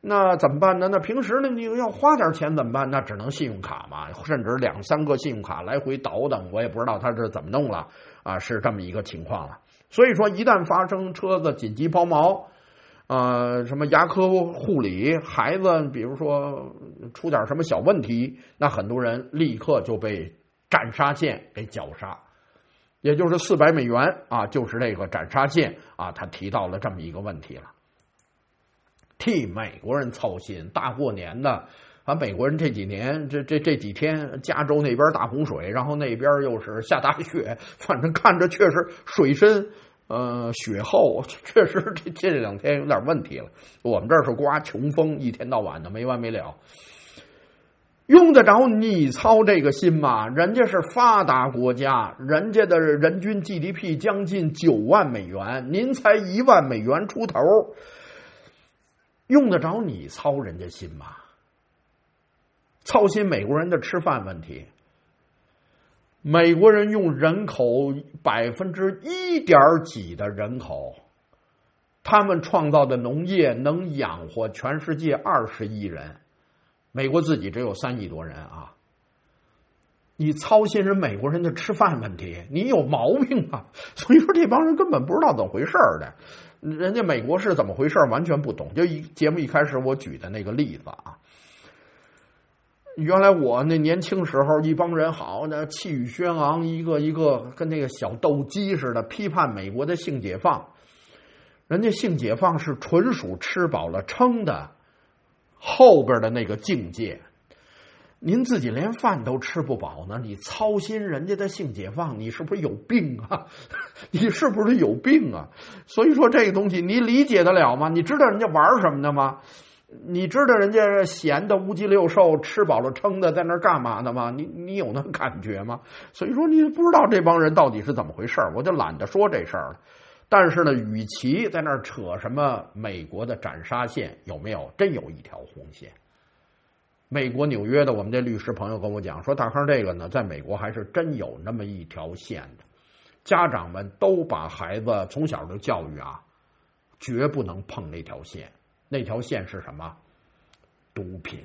那怎么办呢？那平时呢，你要花点钱怎么办？那只能信用卡嘛，甚至两三个信用卡来回倒腾，我也不知道他是怎么弄了啊，是这么一个情况了。所以说，一旦发生车子紧急抛锚，呃，什么牙科护理，孩子比如说出点什么小问题，那很多人立刻就被斩杀线给绞杀，也就是四百美元啊，就是这个斩杀线啊，他提到了这么一个问题了。替美国人操心，大过年的，啊，美国人这几年这这这几天，加州那边大洪水，然后那边又是下大雪，反正看着确实水深呃雪厚，确实这这两天有点问题了。我们这儿是刮穷风，一天到晚的没完没了，用得着你操这个心吗？人家是发达国家，人家的人均 G D P 将近九万美元，您才一万美元出头。用得着你操人家心吗？操心美国人的吃饭问题，美国人用人口百分之一点几的人口，他们创造的农业能养活全世界二十亿人，美国自己只有三亿多人啊！你操心人美国人的吃饭问题，你有毛病啊！所以说这帮人根本不知道怎么回事的。人家美国是怎么回事完全不懂，就一节目一开始我举的那个例子啊，原来我那年轻时候一帮人好的气宇轩昂，一个一个跟那个小斗鸡似的批判美国的性解放，人家性解放是纯属吃饱了撑的后边的那个境界，您自己连饭都吃不饱呢，你操心人家的性解放，你是不是有病啊？你是不是有病啊？所以说这个东西你理解得了吗？你知道人家玩什么的吗？你知道人家闲的无鸡六兽，吃饱了撑的在那干嘛的吗？你你有那感觉吗？所以说你不知道这帮人到底是怎么回事，我就懒得说这事儿了。但是呢，与其在那儿扯什么美国的斩杀线，有没有真有一条红线？美国纽约的我们这律师朋友跟我讲说，大康这个呢，在美国还是真有那么一条线的，家长们都把孩子从小就教育啊，绝不能碰那条线。那条线是什么？毒品。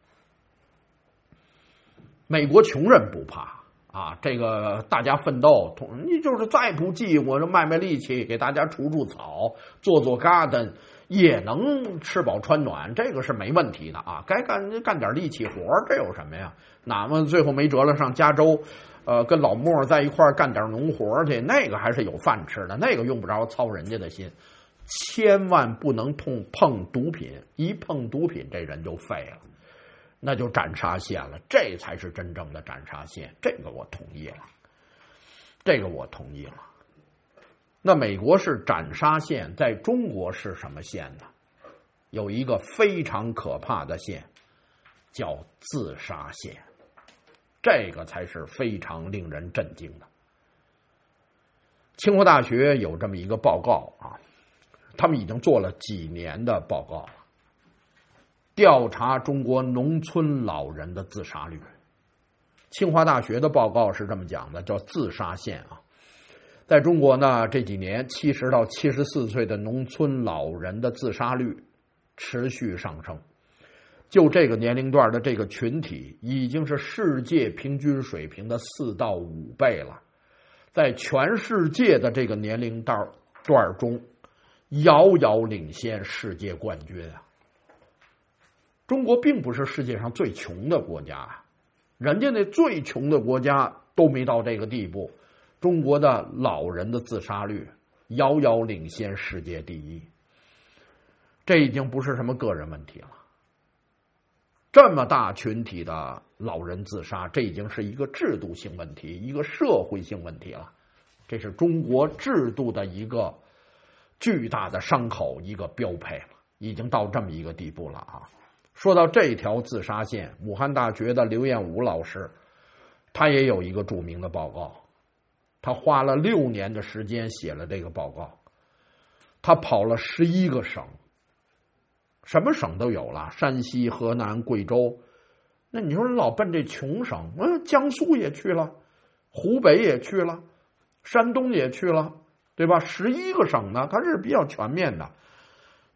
美国穷人不怕啊，这个大家奋斗，你就是再不济，我就卖卖力气，给大家除除草，做做 garden， 也能吃饱穿暖，这个是没问题的啊。该干干点力气活，这有什么呀？哪么最后没辙了，上加州，呃，跟老莫在一块儿干点农活去，那个还是有饭吃的，那个用不着操人家的心。千万不能碰碰毒品，一碰毒品这人就废了，那就斩杀线了，这才是真正的斩杀线，这个我同意了，这个我同意了。那美国是斩杀线，在中国是什么线呢？有一个非常可怕的线，叫自杀线，这个才是非常令人震惊的。清华大学有这么一个报告啊，他们已经做了几年的报告了，调查中国农村老人的自杀率。清华大学的报告是这么讲的，叫自杀线啊。在中国呢，这几年七十到七十四岁的农村老人的自杀率持续上升，就这个年龄段的这个群体，已经是世界平均水平的四到五倍了，在全世界的这个年龄段段中，遥遥领先世界冠军啊！中国并不是世界上最穷的国家啊，人家那最穷的国家都没到这个地步。中国的老人的自杀率遥遥领先世界第一，这已经不是什么个人问题了。这么大群体的老人自杀，这已经是一个制度性问题，一个社会性问题了。这是中国制度的一个巨大的伤口，一个标配了，已经到这么一个地步了啊！说到这条自杀线，武汉大学的刘彦武老师，他也有一个著名的报告，他花了六年的时间写了这个报告，他跑了十一个省，什么省都有了，山西、河南、贵州。那你说老奔这穷省，嗯，江苏也去了，湖北也去了，山东也去了，对吧？十一个省呢，它是比较全面的。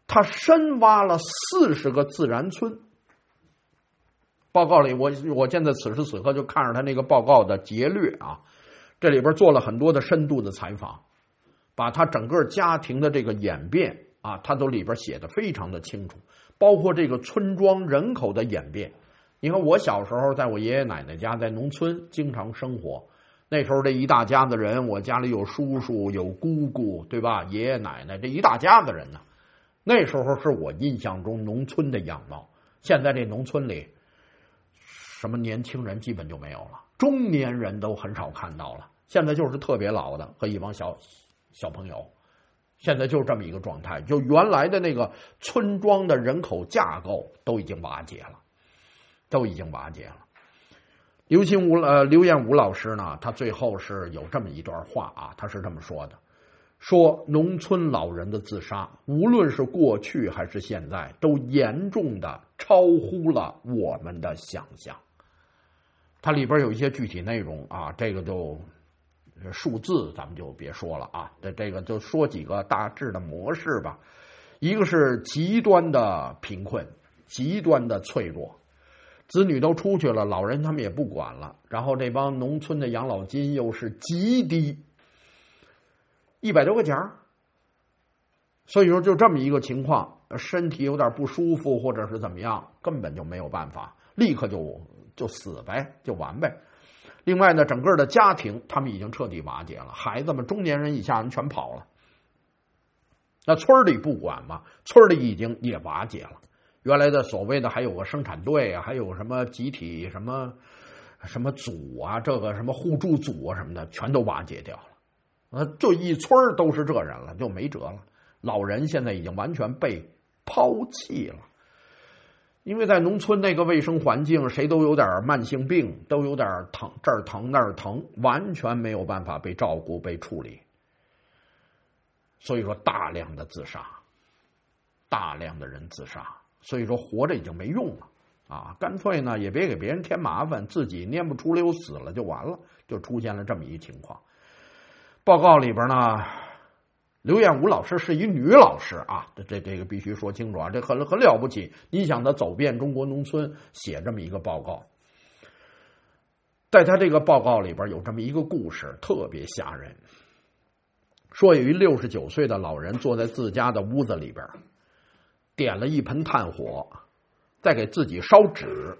他深挖了四十个自然村。报告里我我现在此时此刻就看着他那个报告的节略啊，这里边做了很多的深度的采访，把他整个家庭的这个演变啊，他都里边写的非常的清楚，包括这个村庄人口的演变。你看我小时候在我爷爷奶奶家，在农村经常生活，那时候这一大家子人，我家里有叔叔有姑姑，对吧？爷爷奶奶这一大家子人呢，那时候是我印象中农村的样貌。现在这农村里什么年轻人基本就没有了，中年人都很少看到了，现在就是特别老的和一帮小小朋友，现在就是这么一个状态，就原来的那个村庄的人口架构都已经瓦解了，都已经瓦解了。刘心武呃刘彦武老师呢，他最后是有这么一段话啊，他是这么说的，说农村老人的自杀，无论是过去还是现在，都严重的超乎了我们的想象。它里边有一些具体内容啊，这个就数字咱们就别说了啊，这这个就说几个大致的模式吧。一个是极端的贫困，极端的脆弱，子女都出去了，老人他们也不管了，然后这帮农村的养老金又是极低，一百多块钱，所以说就这么一个情况，身体有点不舒服或者是怎么样，根本就没有办法，立刻就就死呗，就完呗。另外呢，整个的家庭他们已经彻底瓦解了，孩子们中年人以下人全跑了。那村里不管嘛，村里已经也瓦解了。原来的所谓的还有个生产队啊，还有什么集体什么什么组啊，这个什么互助组啊什么的，全都瓦解掉了。呃，就一村都是这人了，就没辙了。老人现在已经完全被抛弃了。因为在农村那个卫生环境，谁都有点慢性病，都有点疼，这儿疼那儿疼，完全没有办法被照顾被处理。所以说大量的自杀，大量的人自杀，所以说活着已经没用了啊！干脆呢也别给别人添麻烦，自己蔫不出溜死了就完了，就出现了这么一情况。报告里边呢，刘彦武老师是一女老师啊，这这这个必须说清楚啊，这很很了不起。你想他走遍中国农村，写这么一个报告，在他这个报告里边有这么一个故事，特别吓人。说有一六十九岁的老人坐在自家的屋子里边，点了一盆炭火，在给自己烧纸，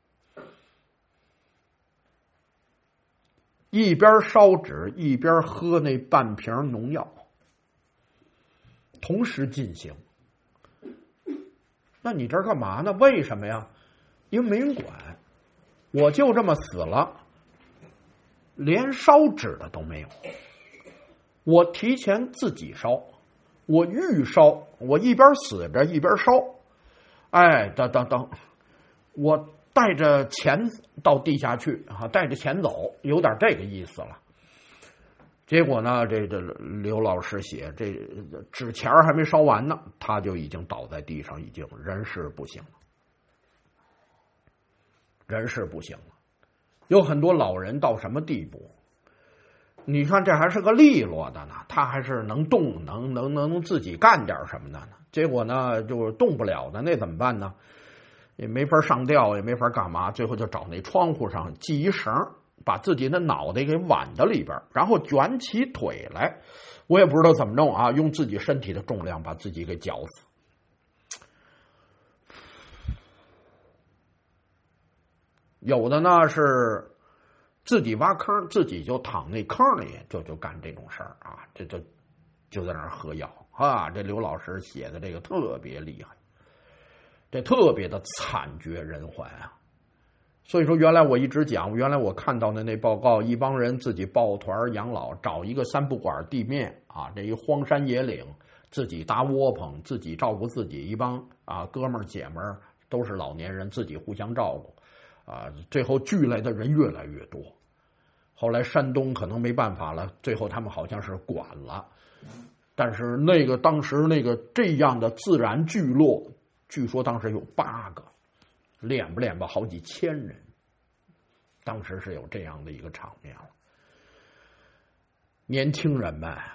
一边烧纸一边喝那半瓶农药。同时进行，那你这儿干嘛呢？为什么呀？因为没人管，我就这么死了，连烧纸的都没有。我提前自己烧，我预烧，我一边死着一边烧。哎，等等等，我带着钱到地下去啊，带着钱走，有点这个意思了。结果呢，这这刘老师写这纸钱还没烧完呢，他就已经倒在地上，已经人事不省了，人事不省了。有很多老人到什么地步？你看这还是个利落的呢，他还是能动，能能能自己干点什么的呢。结果呢，就是动不了的，那怎么办呢？也没法上吊，也没法干嘛，最后就找那窗户上系一绳，把自己的脑袋给挽到里边，然后卷起腿来，我也不知道怎么弄啊，用自己身体的重量把自己给绞死。有的呢是自己挖坑，自己就躺那坑里，就就干这种事儿啊，这就就在那儿喝药啊。这刘老师写的这个特别厉害，这特别的惨绝人寰啊。所以说原来我一直讲，原来我看到的那报告，一帮人自己抱团养老，找一个三不管地面啊，这一荒山野岭，自己搭窝棚，自己照顾自己，一帮啊哥们儿姐们儿都是老年人，自己互相照顾啊，最后聚来的人越来越多。后来山东可能没办法了，最后他们好像是管了，但是那个当时那个这样的自然聚落，据说当时有八个，练不练吧好几千人，当时是有这样的一个场面了。年轻人们，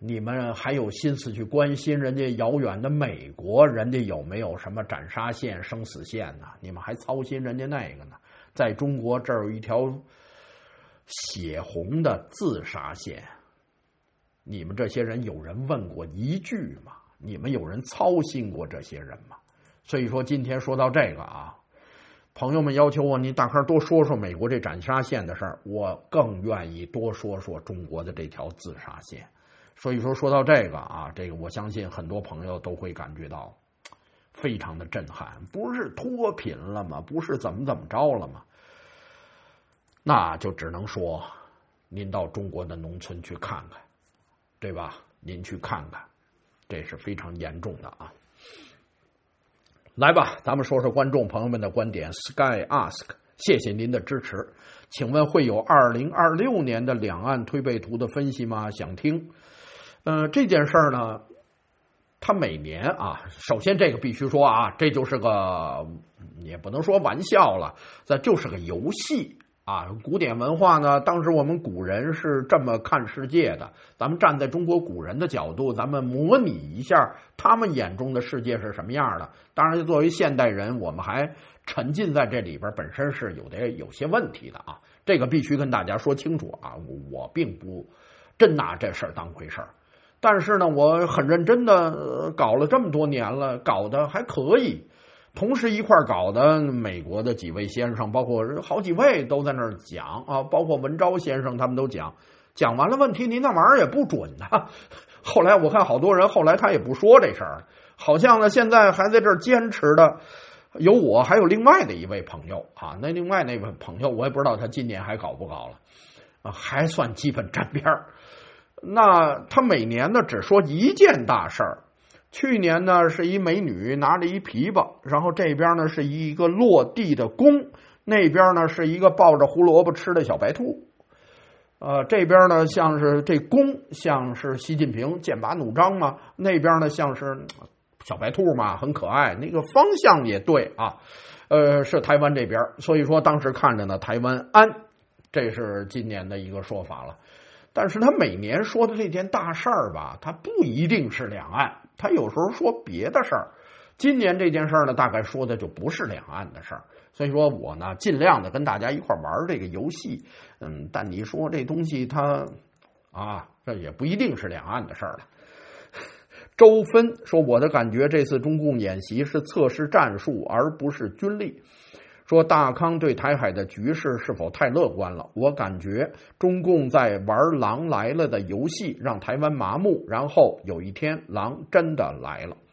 你们还有心思去关心人家遥远的美国，人家有没有什么斩杀线、生死线呢？你们还操心人家那个呢？在中国这儿有一条血红的自杀线，你们这些人有人问过一句吗？你们有人操心过这些人吗？所以说今天说到这个啊，朋友们要求我你大概多说说美国这斩杀线的事儿，我更愿意多说说中国的这条自杀线。所以说说到这个啊，这个我相信很多朋友都会感觉到非常的震撼，不是脱贫了吗？不是怎么怎么着了吗？那就只能说您到中国的农村去看看，对吧？您去看看，这是非常严重的啊。来吧，咱们说说观众朋友们的观点。 Sky Ask， 谢谢您的支持，请问会有二零二六年的两岸推背图的分析吗？想听。呃，这件事儿呢，他每年啊，首先这个必须说啊，这就是个也不能说玩笑了，这就是个游戏啊。古典文化呢，当时我们古人是这么看世界的，咱们站在中国古人的角度，咱们模拟一下他们眼中的世界是什么样的。当然作为现代人，我们还沉浸在这里边，本身是有的有些问题的啊，这个必须跟大家说清楚啊。我并不真拿这事儿当回事儿，但是呢，我很认真的搞了这么多年了，搞得还可以。同时一块搞的美国的几位先生，包括好几位都在那儿讲啊，包括文昭先生他们都讲，讲完了问题，您那玩意儿也不准的。后来我看好多人后来他也不说这事儿，好像呢现在还在这儿坚持的有我，还有另外的一位朋友啊，那另外那位朋友我也不知道他今年还搞不搞了啊，还算基本沾边儿。那他每年呢只说一件大事儿，去年呢是一美女拿着一琵琶，然后这边呢是一个落地的弓，那边呢是一个抱着胡萝卜吃的小白兔。呃，这边呢像是这弓像是习近平剑拔弩张嘛，那边呢像是小白兔嘛，很可爱，那个方向也对啊。呃，是台湾这边，所以说当时看着呢台湾安，这是今年的一个说法了。但是他每年说的这件大事儿吧，他不一定是两岸，他有时候说别的事儿。今年这件事儿呢，大概说的就不是两岸的事儿，所以说我呢尽量的跟大家一块玩这个游戏。嗯，但你说这东西它啊，这也不一定是两岸的事儿了。周芬说，我的感觉这次中共演习是测试战术而不是军力。说大康对台海的局势是否太乐观了？我感觉中共在玩狼来了的游戏，让台湾麻木，然后有一天狼真的来了。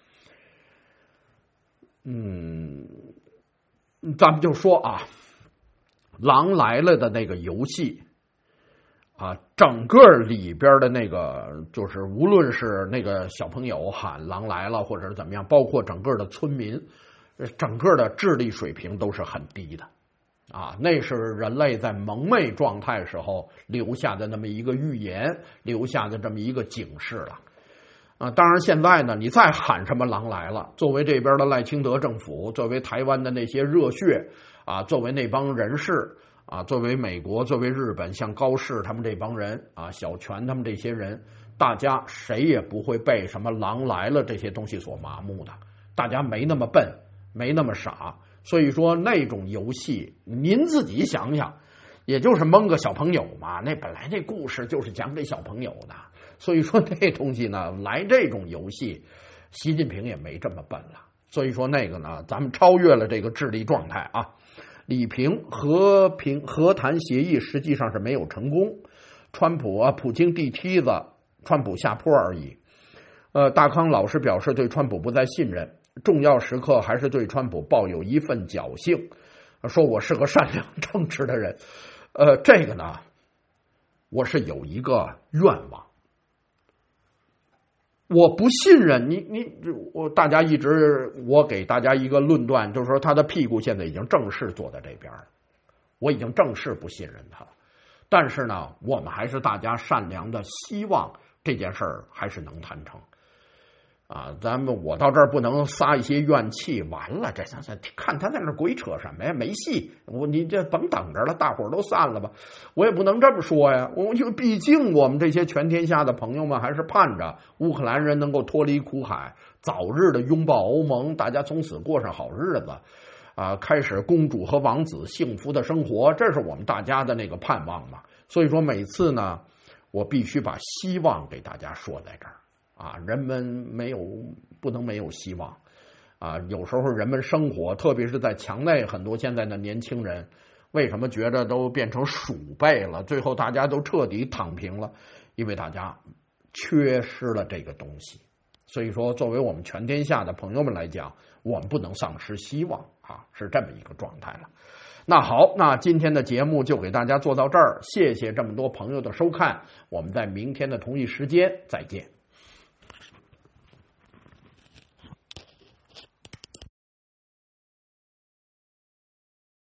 嗯，咱们就说啊，狼来了的那个游戏啊，整个里边的那个就是无论是那个小朋友喊狼来了，或者是怎么样，包括整个的村民，整个的智力水平都是很低的啊，那是人类在蒙昧状态时候留下的那么一个预言，留下的这么一个警示了啊。当然现在呢，你再喊什么狼来了，作为这边的赖清德政府，作为台湾的那些热血啊，作为那帮人士啊，作为美国，作为日本，像高市他们这帮人啊，小泉他们这些人，大家谁也不会被什么狼来了这些东西所麻木的，大家没那么笨，没那么傻。所以说那种游戏您自己想想，也就是蒙个小朋友嘛，那本来这故事就是讲给小朋友的，所以说这东西呢，来这种游戏习近平也没这么笨了。所以说那个呢，咱们超越了这个智力状态啊。李平和平和谈协议实际上是没有成功，川普啊，普京地梯子，川普下坡而已。呃，大康老师表示对川普不再信任，重要时刻还是对川普抱有一份侥幸，说我是个善良正直的人。呃，这个呢，我是有一个愿望，我不信任你，你我大家一直我给大家一个论断，就是说他的屁股现在已经正式坐在这边了，我已经正式不信任他了。但是呢，我们还是大家善良的希望这件事儿还是能谈成。 啊，咱们我到这儿不能撒一些怨气，完了这这看他在那鬼扯什么呀？没戏，我你这甭等着了，大伙儿都散了吧。我也不能这么说呀，我就毕竟我们这些全天下的朋友们还是盼着乌克兰人能够脱离苦海，早日的拥抱欧盟，大家从此过上好日子，啊，开始公主和王子幸福的生活，这是我们大家的那个盼望嘛。所以说每次呢，我必须把希望给大家说在这儿。啊，人们没有不能没有希望，啊，有时候人们生活，特别是在墙内，很多现在的年轻人，为什么觉得都变成鼠辈了？最后大家都彻底躺平了，因为大家缺失了这个东西。所以说，作为我们全天下的朋友们来讲，我们不能丧失希望啊，是这么一个状态了。那好，那今天的节目就给大家做到这儿，谢谢这么多朋友的收看，我们在明天的同一时间再见。